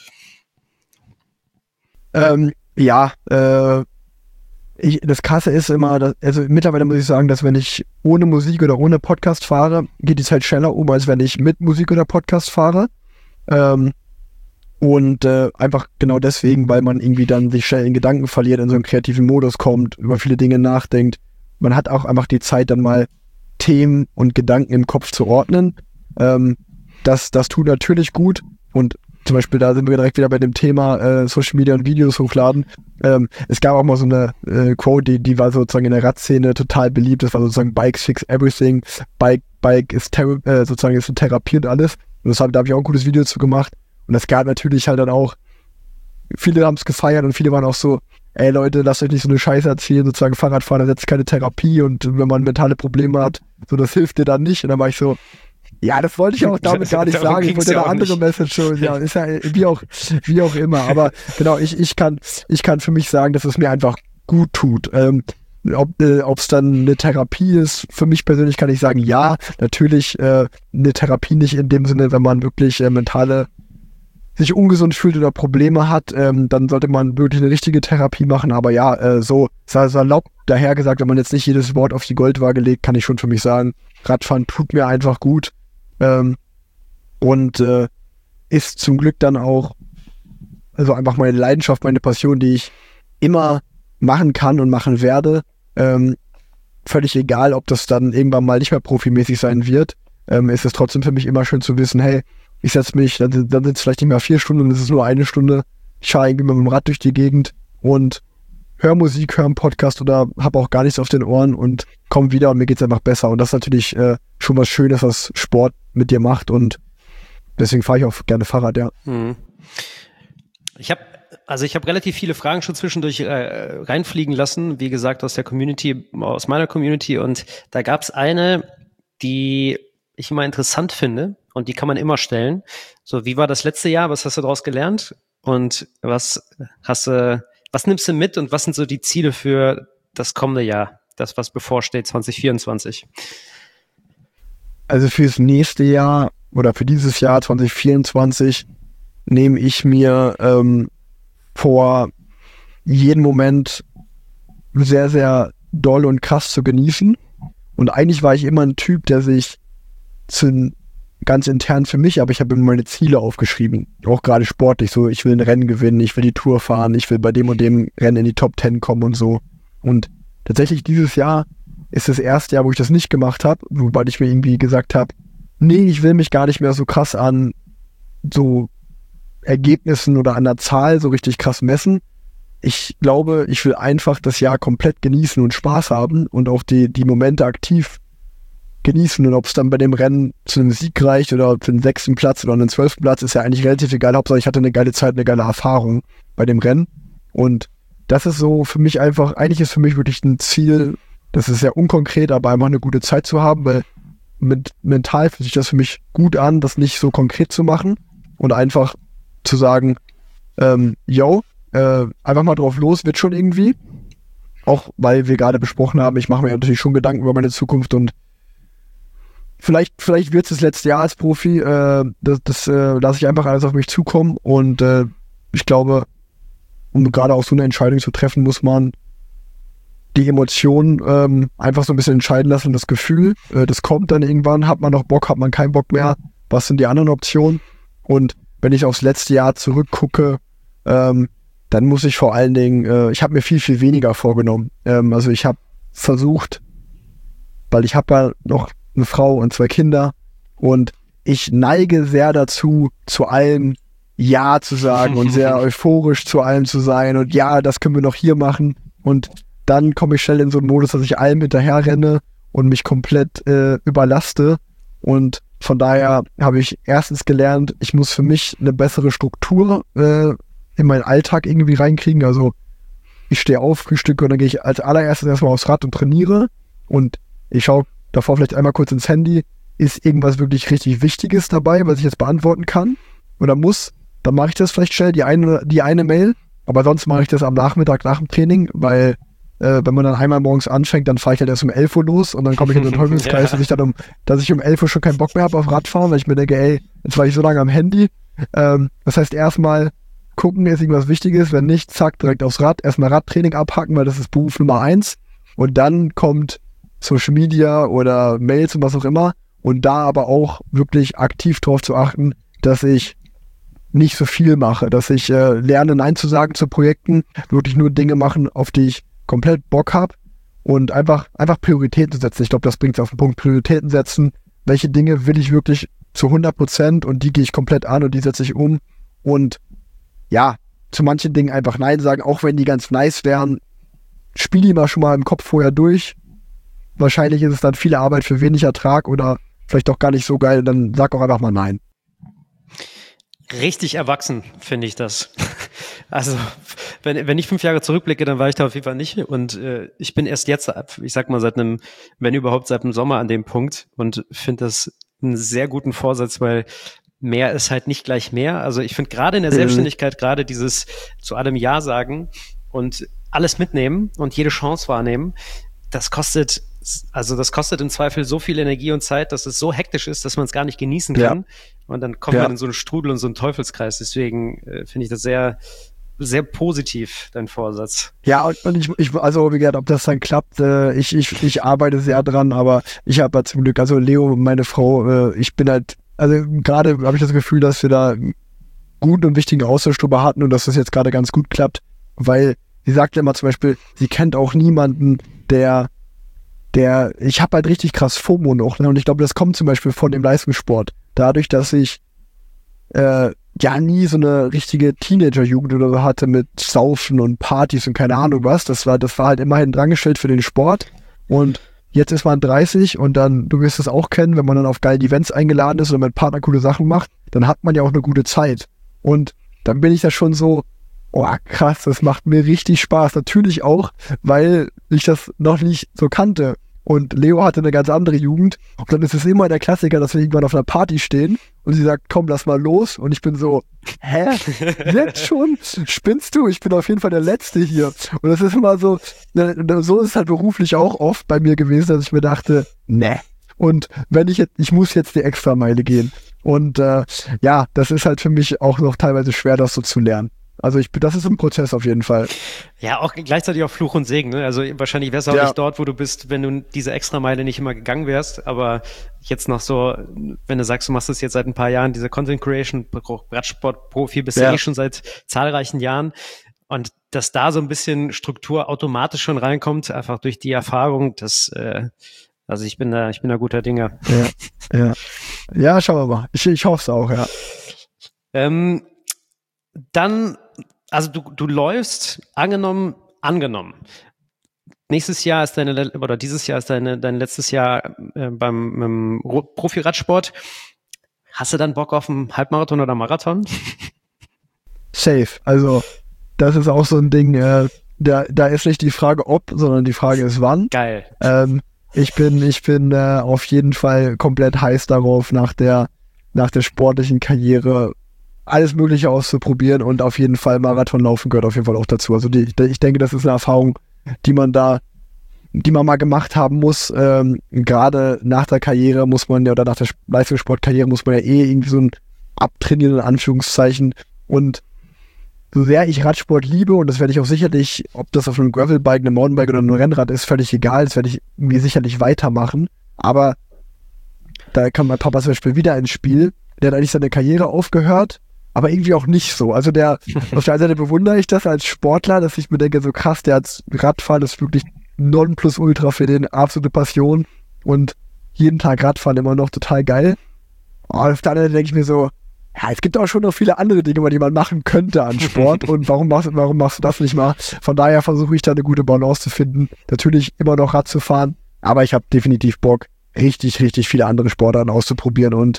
A: Das Krasse ist immer, also mittlerweile muss ich sagen, dass wenn ich ohne Musik oder ohne Podcast fahre, geht die Zeit schneller um, als wenn ich mit Musik oder Podcast fahre. Und einfach genau deswegen, weil man irgendwie dann sich schnell in Gedanken verliert, in so einen kreativen Modus kommt, über viele Dinge nachdenkt. Man hat auch einfach die Zeit, dann mal Themen und Gedanken im Kopf zu ordnen. Das tut natürlich gut. Und zum Beispiel, da sind wir direkt wieder bei dem Thema Social Media und Videos hochladen. Es gab auch mal so eine Quote, die war sozusagen in der Radszene total beliebt. Das war sozusagen Bikes fix everything. Bike ist sozusagen ist eine Therapie und alles. Und deshalb, da habe ich auch ein gutes Video zu gemacht. Und es gab natürlich halt dann auch, viele haben es gefeiert und viele waren auch so, ey Leute, lasst euch nicht so eine Scheiße erzählen, sozusagen Fahrradfahren ersetzt keine Therapie und wenn man mentale Probleme hat, so das hilft dir dann nicht. Und dann war ich so, ja, das wollte ich auch damit gar nicht sagen. Ich wollte eine andere Message schon. Ja, ist ja wie auch immer. Aber genau, ich kann für mich sagen, dass es mir einfach gut tut. Ob es dann eine Therapie ist, für mich persönlich kann ich sagen, ja, natürlich eine Therapie nicht in dem Sinne, wenn man wirklich sich ungesund fühlt oder Probleme hat, dann sollte man wirklich eine richtige Therapie machen. Aber ja, so salopp dahergesagt, wenn man jetzt nicht jedes Wort auf die Goldwaage legt, kann ich schon für mich sagen, Radfahren tut mir einfach gut. Und ist zum Glück dann auch also einfach meine Leidenschaft, meine Passion, die ich immer machen kann und machen werde. Völlig egal, ob das dann irgendwann mal nicht mehr profimäßig sein wird, ist es trotzdem für mich immer schön zu wissen, hey, ich setze mich, dann sind es vielleicht nicht mehr 4 Stunden, es ist nur 1 Stunde, ich fahre irgendwie mit dem Rad durch die Gegend und höre Musik, höre einen Podcast oder habe auch gar nichts auf den Ohren und komme wieder und mir geht's einfach besser. Und das ist natürlich schon was Schönes, was Sport mit dir macht und deswegen fahre ich auch gerne Fahrrad, ja.
B: Ich habe relativ viele Fragen schon zwischendurch reinfliegen lassen, wie gesagt, aus meiner Community und da gab es eine, die ich immer interessant finde und die kann man immer stellen. So, wie war das letzte Jahr? Was hast du daraus gelernt? Und was nimmst du mit und was sind so die Ziele für das kommende Jahr? Das, was bevorsteht, 2024?
A: Also fürs nächste Jahr oder für dieses Jahr 2024 nehme ich mir vor, jeden Moment sehr, sehr doll und krass zu genießen. Und eigentlich war ich immer ein Typ, der sich ganz intern für mich, aber ich habe immer meine Ziele aufgeschrieben. Auch gerade sportlich, so ich will ein Rennen gewinnen, ich will die Tour fahren, ich will bei dem und dem Rennen in die Top 10 kommen und so. Und tatsächlich dieses Jahr ist das erste Jahr, wo ich das nicht gemacht habe, wobei ich mir irgendwie gesagt habe, nee, ich will mich gar nicht mehr so krass an so Ergebnissen oder an der Zahl so richtig krass messen. Ich glaube, ich will einfach das Jahr komplett genießen und Spaß haben und auch die Momente aktiv genießen. Und ob es dann bei dem Rennen zu einem Sieg reicht oder für den 6. Platz oder einen 12. Platz, ist ja eigentlich relativ egal. Hauptsache ich hatte eine geile Zeit, eine geile Erfahrung bei dem Rennen. Und das ist so für mich einfach, eigentlich ist für mich wirklich ein Ziel, das ist sehr unkonkret, aber einfach eine gute Zeit zu haben, weil mental fühlt sich das für mich gut an, das nicht so konkret zu machen und einfach zu sagen, einfach mal drauf los, wird schon irgendwie. Auch weil wir gerade besprochen haben, ich mache mir natürlich schon Gedanken über meine Zukunft und vielleicht wird es das letzte Jahr als Profi, das lasse ich einfach alles auf mich zukommen und ich glaube, um gerade auch so eine Entscheidung zu treffen, muss man die Emotionen einfach so ein bisschen entscheiden lassen, das Gefühl, das kommt dann irgendwann, hat man noch Bock, hat man keinen Bock mehr, was sind die anderen Optionen? Und wenn ich aufs letzte Jahr zurückgucke, dann muss ich vor allen Dingen, ich habe mir viel, viel weniger vorgenommen. Also ich habe versucht, weil ich habe ja noch eine Frau und 2 Kinder und ich neige sehr dazu, zu allem Ja zu sagen und sehr euphorisch zu allem zu sein und ja, das können wir noch hier machen und dann komme ich schnell in so einen Modus, dass ich allem hinterher renne und mich komplett überlaste und von daher habe ich erstens gelernt, ich muss für mich eine bessere Struktur in meinen Alltag irgendwie reinkriegen. Also ich stehe auf, frühstücke und dann gehe ich als allererstes erstmal aufs Rad und trainiere und ich schaue davor vielleicht einmal kurz ins Handy, ist irgendwas wirklich richtig Wichtiges dabei, was ich jetzt beantworten kann oder muss, dann mache ich das vielleicht schnell, die eine Mail, aber sonst mache ich das am Nachmittag nach dem Training, weil wenn man dann einmal morgens anfängt, dann fahre ich halt erst um 11 Uhr los und dann komme ich in so einen Teufelskreis, dass ich um 11 Uhr schon keinen Bock mehr habe auf Radfahren, weil ich mir denke, ey, jetzt war ich so lange am Handy. Das heißt, erstmal gucken, ist irgendwas Wichtiges, wenn nicht, zack, direkt aufs Rad, erstmal Radtraining abhaken, weil das ist Beruf Nummer 1 und dann kommt Social Media oder Mails und was auch immer und da aber auch wirklich aktiv drauf zu achten, dass ich nicht so viel mache, dass ich lerne, Nein zu sagen zu Projekten, wirklich nur Dinge machen, auf die ich komplett Bock habe und einfach Prioritäten setzen. Ich glaube, das bringt es auf den Punkt. Prioritäten setzen. Welche Dinge will ich wirklich zu 100% und die gehe ich komplett an und die setze ich um. Und ja, zu manchen Dingen einfach Nein sagen, auch wenn die ganz nice wären. Spiel die mal schon mal im Kopf vorher durch. Wahrscheinlich ist es dann viel Arbeit für wenig Ertrag oder vielleicht auch gar nicht so geil. Dann sag auch einfach mal Nein.
B: Richtig erwachsen, finde ich das. Also, wenn ich 5 Jahre zurückblicke, dann war ich da auf jeden Fall nicht. Und ich bin erst jetzt, ich sag mal, seit einem, wenn überhaupt seit dem Sommer an dem Punkt und finde das einen sehr guten Vorsatz, weil mehr ist halt nicht gleich mehr. Also ich finde gerade in der Selbstständigkeit, gerade dieses zu allem Ja sagen und alles mitnehmen und jede Chance wahrnehmen, das kostet im Zweifel so viel Energie und Zeit, dass es so hektisch ist, dass man es gar nicht genießen kann. Ja. Und dann kommt man in so einen Strudel und so einen Teufelskreis. Deswegen finde ich das sehr, sehr positiv, dein Vorsatz.
A: Ja, und ich also wie gesagt, ob das dann klappt, ich arbeite sehr dran, aber ich habe ja zum Glück, also Leo, meine Frau, ich bin halt, also gerade habe ich das Gefühl, dass wir da einen guten und wichtigen Austausch drüber hatten und dass das jetzt gerade ganz gut klappt, weil sie sagt ja immer zum Beispiel, sie kennt auch niemanden, ich habe halt richtig krass FOMO noch, ne? Und ich glaube, das kommt zum Beispiel von dem Leistungssport. Dadurch, dass ich ja nie so eine richtige Teenager-Jugend oder so hatte mit Saufen und Partys und keine Ahnung was. Das war halt immerhin drangestellt für den Sport. Und jetzt ist man 30 und dann, du wirst es auch kennen, wenn man dann auf geilen Events eingeladen ist oder mit Partner coole Sachen macht, dann hat man ja auch eine gute Zeit. Und dann bin ich da schon so, oh krass, das macht mir richtig Spaß. Natürlich auch, weil ich das noch nicht so kannte. Und Leo hatte eine ganz andere Jugend. Und dann ist es immer der Klassiker, dass wir irgendwann auf einer Party stehen und sie sagt, komm, lass mal los. Und ich bin so, hä? Jetzt schon? Spinnst du? Ich bin auf jeden Fall der Letzte hier. Und das ist immer so, so ist es halt beruflich auch oft bei mir gewesen, dass ich mir dachte, ne. Und wenn ich muss jetzt die Extrameile gehen. Und ja, das ist halt für mich auch noch teilweise schwer, das so zu lernen. Also das ist ein Prozess auf jeden Fall.
B: Ja, auch gleichzeitig auch Fluch und Segen, ne? Also wahrscheinlich wärst du auch nicht dort, wo du bist, wenn du diese Extrameile nicht immer gegangen wärst. Aber jetzt noch so, wenn du sagst, du machst das jetzt seit ein paar Jahren, diese Content Creation, Radsport-Profi bist du schon seit zahlreichen Jahren. Und dass da so ein bisschen Struktur automatisch schon reinkommt, einfach durch die Erfahrung, also ich bin da guter Dinge.
A: Ja, schauen wir mal. Ich hoffe es auch, ja.
B: Dann, also du läufst, angenommen. Dieses Jahr ist dein letztes Jahr beim Profi-Radsport. Hast du dann Bock auf einen Halbmarathon oder Marathon?
A: Safe. Also, das ist auch so ein Ding, da ist nicht die Frage ob, sondern die Frage ist wann.
B: Geil.
A: Ich bin auf jeden Fall komplett heiß darauf, nach der sportlichen Karriere alles Mögliche auszuprobieren und auf jeden Fall Marathon laufen gehört auf jeden Fall auch dazu. Also ich denke, das ist eine Erfahrung, die man mal gemacht haben muss. Gerade nach der Karriere muss man ja, oder nach der Leistungssportkarriere muss man ja irgendwie so ein abtrainieren, in Anführungszeichen. Und so sehr ich Radsport liebe, und das werde ich auch sicherlich, ob das auf einem Gravelbike, einem Mountainbike oder einem Rennrad ist, völlig egal, das werde ich irgendwie sicherlich weitermachen. Aber da kam mein Papa zum Beispiel wieder ins Spiel. Der hat eigentlich seine Karriere aufgehört, aber irgendwie auch nicht so. Also auf der einen Seite bewundere ich das als Sportler, dass ich mir denke, so krass, der hat Radfahren, ist wirklich Nonplusultra für den, absolute Passion und jeden Tag Radfahren immer noch total geil. Und auf der anderen Seite denke ich mir so, ja, es gibt auch schon noch viele andere Dinge, die man machen könnte an Sport und warum machst du das nicht mal? Von daher versuche ich da eine gute Balance zu finden. Natürlich immer noch Rad zu fahren, aber ich habe definitiv Bock, richtig, richtig viele andere Sportarten auszuprobieren und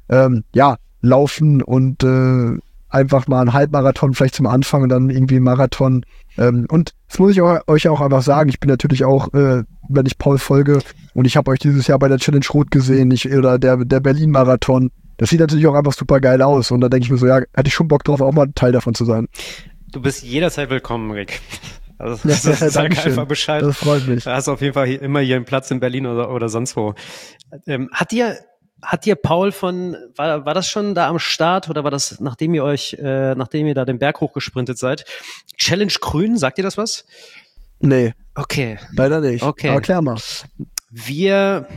A: laufen und einfach mal einen Halbmarathon vielleicht zum Anfang und dann irgendwie einen Marathon. Und das muss ich euch auch einfach sagen, ich bin natürlich auch, wenn ich Paul folge und ich habe euch dieses Jahr bei der Challenge Rot gesehen, oder der Berlin-Marathon, das sieht natürlich auch einfach super geil aus und da denke ich mir so, ja, hätte ich schon Bock drauf, auch mal Teil davon zu sein.
B: Du bist jederzeit willkommen, Rick. Also
A: sag
B: einfach Bescheid.
A: Das freut mich.
B: Du hast auf jeden Fall immer hier einen Platz in Berlin oder sonst wo. Hat dir Paul war das schon da am Start oder war das, nachdem ihr da den Berg hochgesprintet seid? Challenge Grün, sagt ihr das was?
A: Nee.
B: Okay.
A: Leider nicht.
B: Okay.
A: Aber klär mal.
B: Wir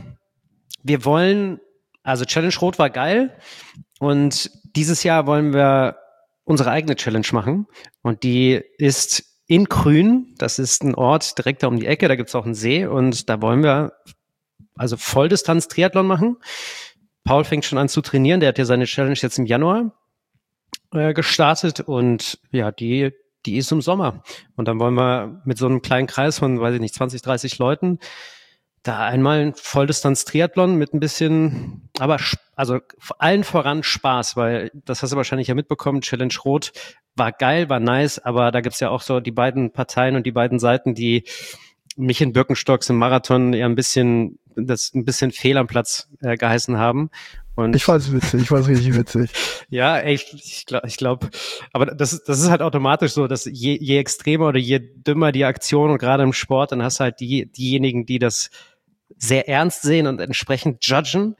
B: wollen, also Challenge Rot war geil und dieses Jahr wollen wir unsere eigene Challenge machen. Und die ist in Krün. Das ist ein Ort direkt da um die Ecke. Da gibt's auch einen See. Und da wollen wir also Volldistanz-Triathlon machen. Paul fängt schon an zu trainieren. Der hat ja seine Challenge jetzt im Januar gestartet. Und ja, die ist im Sommer. Und dann wollen wir mit so einem kleinen Kreis von, weiß ich nicht, 20, 30 Leuten da einmal ein Volldistanz-Triathlon mit ein bisschen, aber also allen voran Spaß, weil das hast du wahrscheinlich ja mitbekommen, Challenge Rot war geil, war nice, aber da gibt's ja auch so die beiden Parteien und die beiden Seiten, die mich in Birkenstocks im Marathon eher ein bisschen fehl am Platz geheißen haben. Und
A: ich fand's witzig, ich fand's richtig witzig.
B: Ja, ey, ich glaube, aber das ist halt automatisch so, dass je extremer oder je dümmer die Aktion und gerade im Sport, dann hast du halt diejenigen, die das sehr ernst sehen und entsprechend judgen.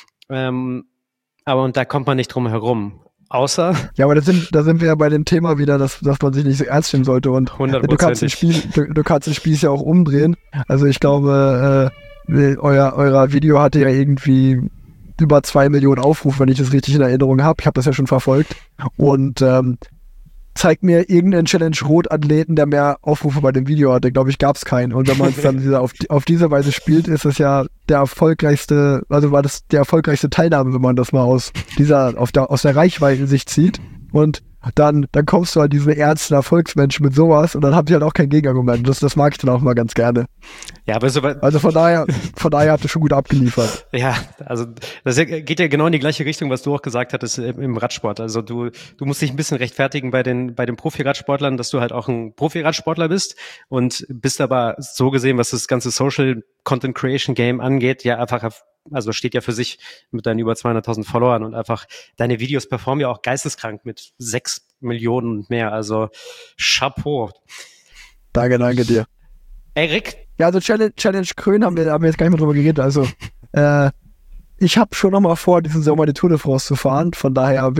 B: Aber und da kommt man nicht drum herum. Außer.
A: Ja, aber da sind wir ja bei dem Thema wieder, dass man sich nicht so ernst nehmen sollte. Und du kannst das Spiel ja auch umdrehen. Also ich glaube, euer Video hatte ja irgendwie über 2 Millionen Aufrufe, wenn ich das richtig in Erinnerung habe. Ich habe das ja schon verfolgt. Und zeigt mir irgendeinen Challenge-Rot-Athleten, der mehr Aufrufe bei dem Video hatte. Glaube ich, gab es keinen. Und wenn man es dann auf diese Weise spielt, ist es ja der erfolgreichste, also war das der erfolgreichste Teilnahme, wenn man das mal aus der Reichweite sich zieht. Und dann kommst du halt diese ernsten Erfolgsmenschen mit sowas und dann haben sie halt auch kein Gegenargument. Das mag ich dann auch mal ganz gerne.
B: Ja, aber
A: also von daher habt ihr schon gut abgeliefert.
B: Ja, also das geht ja genau in die gleiche Richtung, was du auch gesagt hattest im Radsport. Also du musst dich ein bisschen rechtfertigen bei den Profi-Radsportlern, dass du halt auch ein Profi-Radsportler bist und bist aber so gesehen, was das ganze Social Content Creation Game angeht, ja einfach, also steht ja für sich mit deinen über 200.000 Followern und einfach deine Videos performen ja auch geisteskrank mit 6 Millionen und mehr. Also Chapeau.
A: Danke dir.
B: Erik?
A: Ja, also Challenge Krön haben wir jetzt gar nicht mehr drüber geredet. Also ich habe schon noch mal vor, diesen Sommer die Tour de France zu fahren. Von daher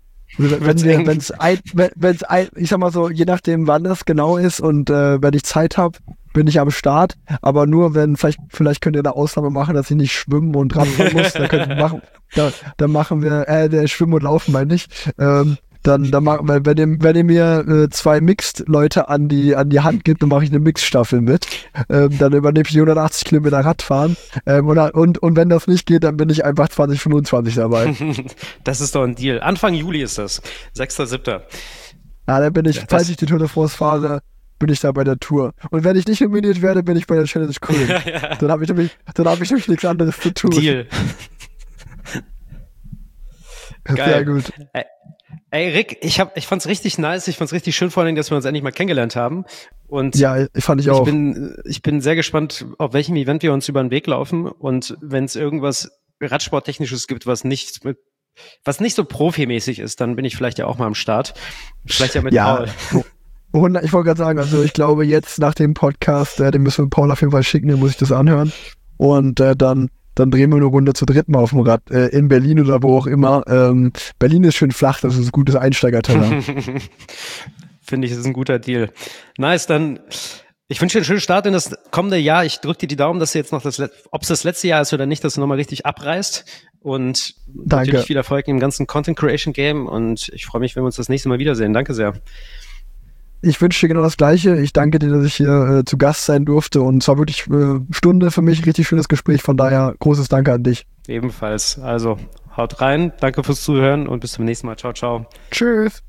A: ich sag mal so, je nachdem wann das genau ist und wenn ich Zeit habe, bin ich am Start, aber nur wenn, vielleicht könnt ihr eine Ausnahme machen, dass ich nicht schwimmen und Radfahren muss, dann machen wir, schwimmen und laufen meine ich, dann machen wir, wenn ihr mir 2 Mixed-Leute an die Hand gibt, dann mache ich eine Mixed-Staffel mit, dann übernehme ich die 180 Kilometer Radfahren, und wenn das nicht geht, dann bin ich einfach 2025 dabei.
B: Das ist doch ein Deal. Anfang Juli ist das, 6.7.
A: Ja, dann bin ich, falls ich die Tour de France fahre, bin ich da bei der Tour. Und wenn ich nicht nominiert werde, bin ich bei der Challenge Krön. Ja. Dann habe ich nämlich nichts anderes zu tun.
B: Deal.
A: Sehr gut.
B: Ey, Rick, ich fand's richtig nice, ich fand's richtig schön, vor allem, dass wir uns endlich mal kennengelernt haben. Und
A: ja, fand ich auch.
B: Ich bin sehr gespannt, auf welchem Event wir uns über den Weg laufen. Und wenn es irgendwas Radsporttechnisches gibt, was nicht so profimäßig ist, dann bin ich vielleicht ja auch mal am Start. Vielleicht ja mit Paul.
A: Ich wollte gerade sagen, also ich glaube jetzt nach dem Podcast, den müssen wir Paul auf jeden Fall schicken, den muss ich das anhören. Und dann drehen wir eine Runde zu dritt mal auf dem Rad, in Berlin oder wo auch immer. Berlin ist schön flach, das ist ein gutes Einsteigerterrain.
B: Finde ich, das ist ein guter Deal. Nice, dann ich wünsche dir einen schönen Start in das kommende Jahr. Ich drücke dir die Daumen, dass du jetzt noch ob es das letzte Jahr ist oder nicht, dass du nochmal richtig abreißt. Und
A: Danke.
B: Natürlich viel Erfolg im ganzen Content Creation Game. Und ich freue mich, wenn wir uns das nächste Mal wiedersehen. Danke sehr.
A: Ich wünsche dir genau das Gleiche. Ich danke dir, dass ich hier zu Gast sein durfte und es war wirklich eine Stunde für mich, richtig schönes Gespräch. Von daher großes Danke an dich.
B: Ebenfalls. Also haut rein. Danke fürs Zuhören und bis zum nächsten Mal. Ciao, ciao.
A: Tschüss.